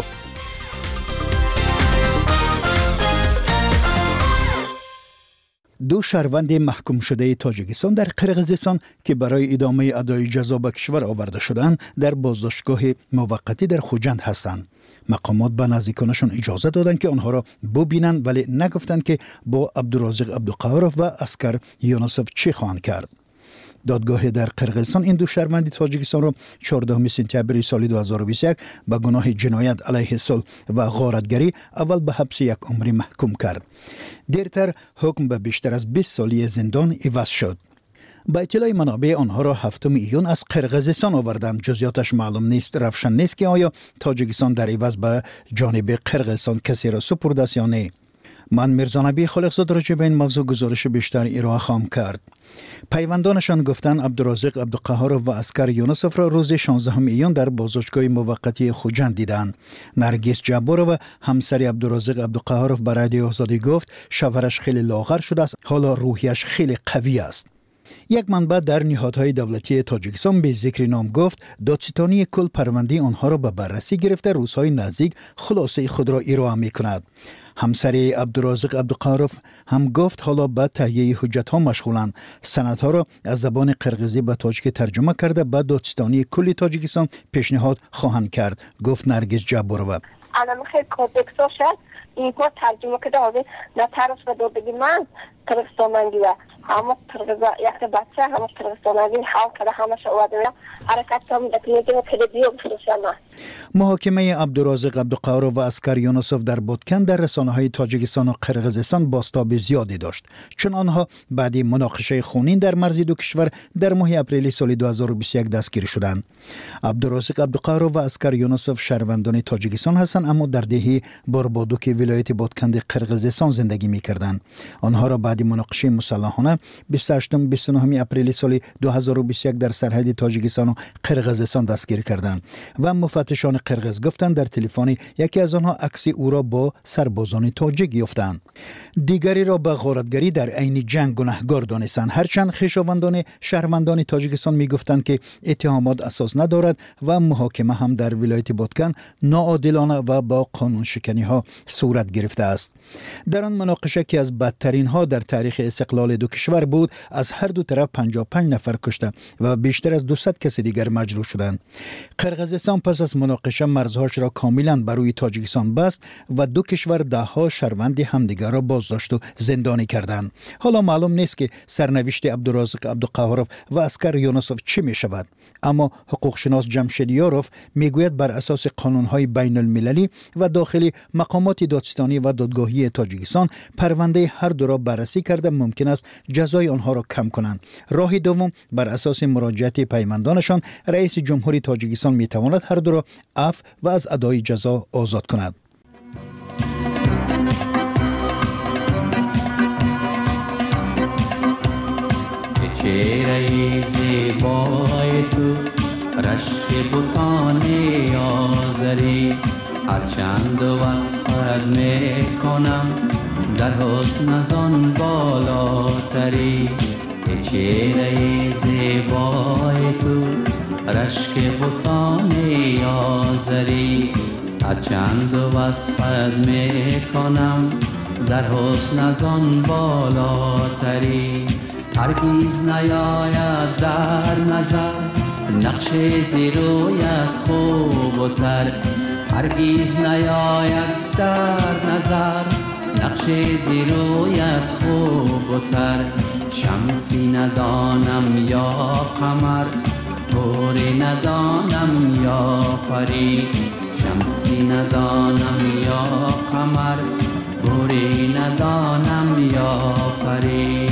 دو شهروند محکوم شده تاجیکستان در قرقیزستان که برای ادامه ادای جزا به کشور آورده شدند در بازداشتگاه موقتی در خوجند هستند. مقامات به نزدیکانشان اجازه دادند که آنها را ببینند، ولی نگفتند که با عبدالرازق عبدالقهارov و اسکر یونسوف چه خواهند کرد. دادگاه در قرقیزستان این دو شهروند تاجیکستان را 14 سپتامبر سال 2021 به گناه جنایت علیه صلح و غارتگری اول به حبس 1 عمری محکوم کرد. دیرتر حکم به بیشتر از 20 سالی زندان عوض شد. با اطلاع منابع آنها را 7 ایون از قرقیزستان آوردند. جزئیاتش معلوم نیست، روشن نیست که آیا تاجیکستان در عوض به جانب قرقیزستان کسی را سپرده است یا نه. من میرزانبی خالقزاد راجع به این موضوع گزارش بیشتر ارائه خواهم کرد. پیوندانشان گفتند عبدالرازق عبدالقهارov و اسکر یونسوف را روز 16 ایون در بازداشتگاه موقتی خوجند دیدند. نرگس جبارova همسر عبدالرازق عبدالقهارov به رادیو آزادی گفت شوهرش خیلی لاغر شده است، حالا روحیش خیلی قوی است. یک منبع در نهادهای دولتی تاجیکستان به ذکر نام گفت دادستانی کل پرونده آنها را به بررسی گرفته روزهای نزدیک خلاصه خود را ارائه می‌کند. همسر عبدالرازق عبدالقهارov هم گفت حالا به تهیه حجت‌ها مشغولند. سندها را از زبان قرقیزی به تاجیکی ترجمه کرده به دادستانی کل تاجیکستان پیشنهاد خواهند کرد، گفت نرگس جبارova. انا خیلی کودکس‌ها شد اینها ترجمه کرده آوی نه طرف رو بگی من قرقیزستان‌مندی و همه قرقیزا یک بچه همه قرقیزستان‌مندی حال کرده همه شواده حرکت هم دکلیدی و کلیدی و بسوشانه. محاکمه عبدالرازق عبدالقهارov و اسکر یونسوف در بودکن در رسانه‌های تاجیکستان و قرقیزستان بازتاب زیادی داشت، چون آنها بعد مناقشه خونین در مرز دو کشور در ماه اپریل سال 2021 دستگیر شدند. عبدالرازق عبدالقهارov و اسکر یونسوف شهروندان تاجیکستان هستند، اما در دهه باربادوک ولایت بودکند قرقیزستان زندگی می‌کردند. آنها را بعد مناقشه مسلحانه 28-29 اپریل سال 2021 در سرحد تاجیکستان و قرقیزستان دستگیر کردند و مفتشان قرقیز گفتند در تلفن یکی از آنها عکس او را با سربازان تاجیک یافتند. دیگری را به غارتگری در عین جنگ گناهکار دانستند، هرچند خویشاوندان شهروندان تاجیکستان میگفتند که اتهامات اساس ندارد و محاکمه هم در ولایت بودکن ناعادلانه و با قانون شکنی ها صورت گرفته است. در آن مناقشه که از بدترین ها در تاریخ استقلال دو کشور بود، از هر دو طرف 55 نفر کشته و بیشتر از 200 کس دیگر مجروح شدند. قرقیزستان پس از مناقشه مرزهاش را کاملا بر روی تاجیکستان بست و دو کشور دهها شهروند همدیگر را بازداشت و زندانی کردند. حالا معلوم نیست که سرنوشت عبدالرازق عبدالقهارov و اسکر یونسوف چه می شود، اما حقوقشناس جمشید یاروف میگوید بر اساس قانونهای بین المللی و داخلی مقامات دادستانی و دادگاهی تاجیکستان پرونده هر دو را بررسی کرده ممکن است جزای آنها را کم کنند. راه دوم بر اساس مراجعت پیماندانشان رئیس جمهوری تاجیکستان می تواند هر دو را عفو و از ادای جزا آزاد کند. چهره زیبای تو رشک بوتان آذری هرچند وصفت میکنم در حسن از آن بالاتری. چهره زیبای تو رشک بوتان آذری هرچند وصفت میکنم در حسن از آن بالاتری. هرگیز نیاید در نظر نقش زیرویت خوب و تر هرگیز نیاید در نظر نقش زیرویت خوب و تر شمسی ندانم یا قمر گوری ندانم یا پری شمسی ندانم یا قمر گوری ندانم یا پری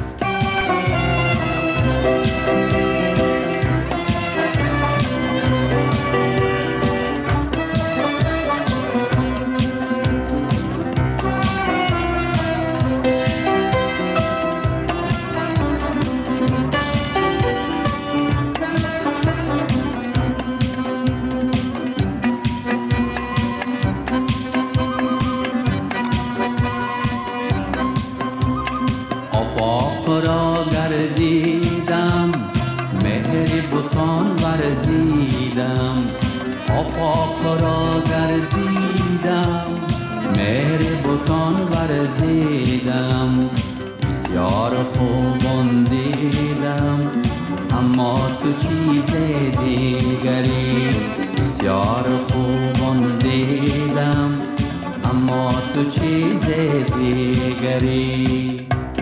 آفاق را گردیدم مهر بتان ورزیدم بسیار خوبان دیدم اما تو چیز دیگری بسیار خوبان دیدم اما تو چیز دیگری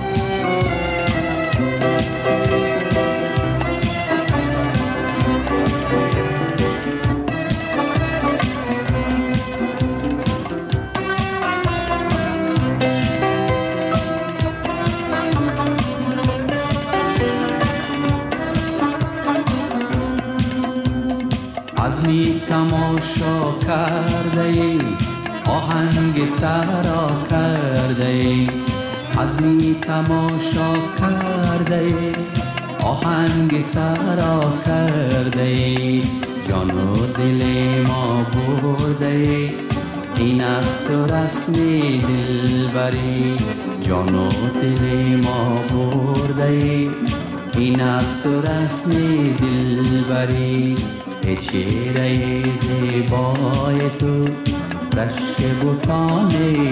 عزمی تماشا کرده ای آهنگ سرا کرده ای عزمی تماشا کرده ای آهنگ سرا کرده ای جان و دل ما برده ای این است رسمی دلبری جان و دل ما برده ای این است رسمی دلبری چهره زیبای تو رشک بوتان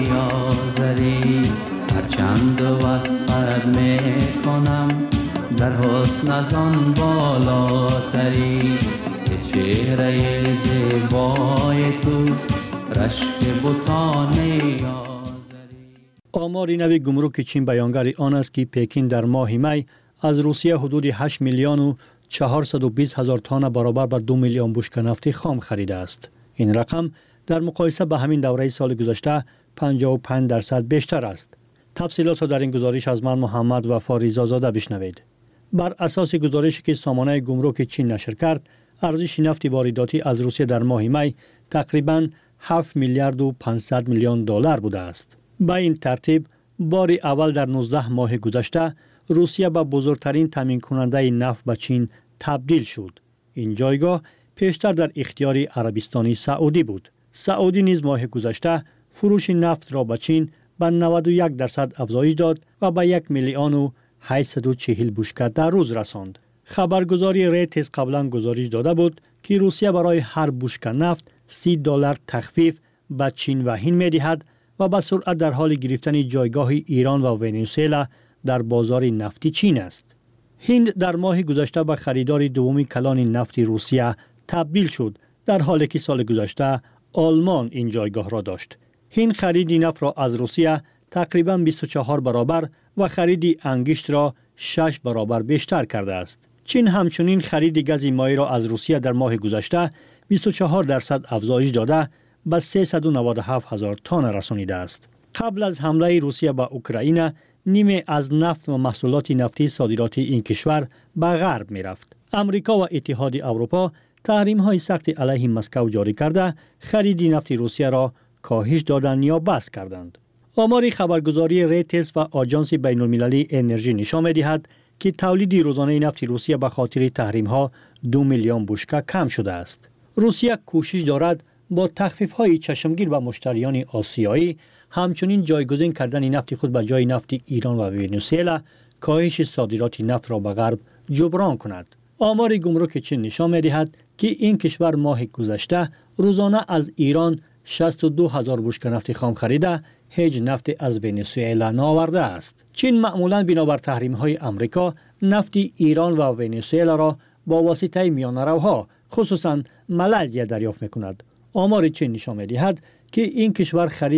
آزری هرچند وصفت میکنم در حسن از آن بالاتری چهره زیبای تو رشک بوتان آزری. آمار نوی گمرک چین بیانگر آن است که پکین در ماه می از روسیه حدود 8 میلیون و 420 هزار تن برابر با 2 میلیون بشکه نفت خام خریده است. این رقم در مقایسه با همین دوره سال گذشته 55% بیشتر است. تفصیلات را در این گزارش از من محمد وفا ریزازاده بشنوید. بر اساس گزارشی که سامانه گمرک چین نشر کرد، ارزش نفت وارداتی از روسیه در ماه می تقریباً 7 میلیارد و 500 میلیون دلار بوده است. با این ترتیب بار اول در 19 ماه گذشته روسیه به بزرگترین تامین کننده نفت به چین تبدیل شد. این جایگاه پیشتر در اختیار عربستان سعودی بود. سعودی نیز ماه گذشته فروش نفت را به چین به 91% افزایش داد و به 1 میلیون و 840 بشکه در روز رساند. خبرگزاری ریتز قبلا گزارش داده بود که روسیه برای هر بشکه نفت $30 تخفیف به چین و هند می‌دهد و به سرعت در حال گرفتن جایگاه ایران و ونزوئلا در بازار نفتی چین است. هند در ماه گذشته به خریدار دومی کلان نفت روسیه تبدیل شد، در حالی که سال گذشته آلمان این جایگاه را داشت. هند خرید نفت را از روسیه تقریباً 24 برابر و خرید انگشت را 6 برابر بیشتر کرده است. چین همچنین خرید گاز مایع را از روسیه در ماه گذشته 24% افزایش داده به 397 هزار تن رسانیده است. قبل از حمله روسیه به اوکراین، نیمه از نفت و محصولات نفتی صادرات این کشور به غرب می رفت. امریکا و اتحاد اروپا تحریم های سخت علیه مسکو جاری کرده خرید نفت روسیه را کاهش دادند یا بس کردند. آمار خبرگزاری ریتز و آژانس بین المللی انرژی نشان می دهد که تولید روزانه نفت روسیه به خاطر تحریم ها 2 میلیون بشکه کم شده است. روسیه کوشش دارد با تخفیف های چشمگیر به مشتریان آسیایی، همچنین جایگزین کردن نفت خود به جای نفت ایران و ونزوئلا، کاهش صادرات نفت را به غرب جبران کند. آمار گمرک چین نشان می‌دهد که این کشور ماه گذشته روزانه از ایران 62000 بشکه نفت خام خریده، هیچ نفت از ونزوئلا نآورده است. چین معمولاً بنابر تحریم‌های آمریکا نفت ایران و ونزوئلا را با واسطه میانه‌روها خصوصاً مالزی دریافت می‌کند. آمار چین نشان می‌دهد که این کشور خرید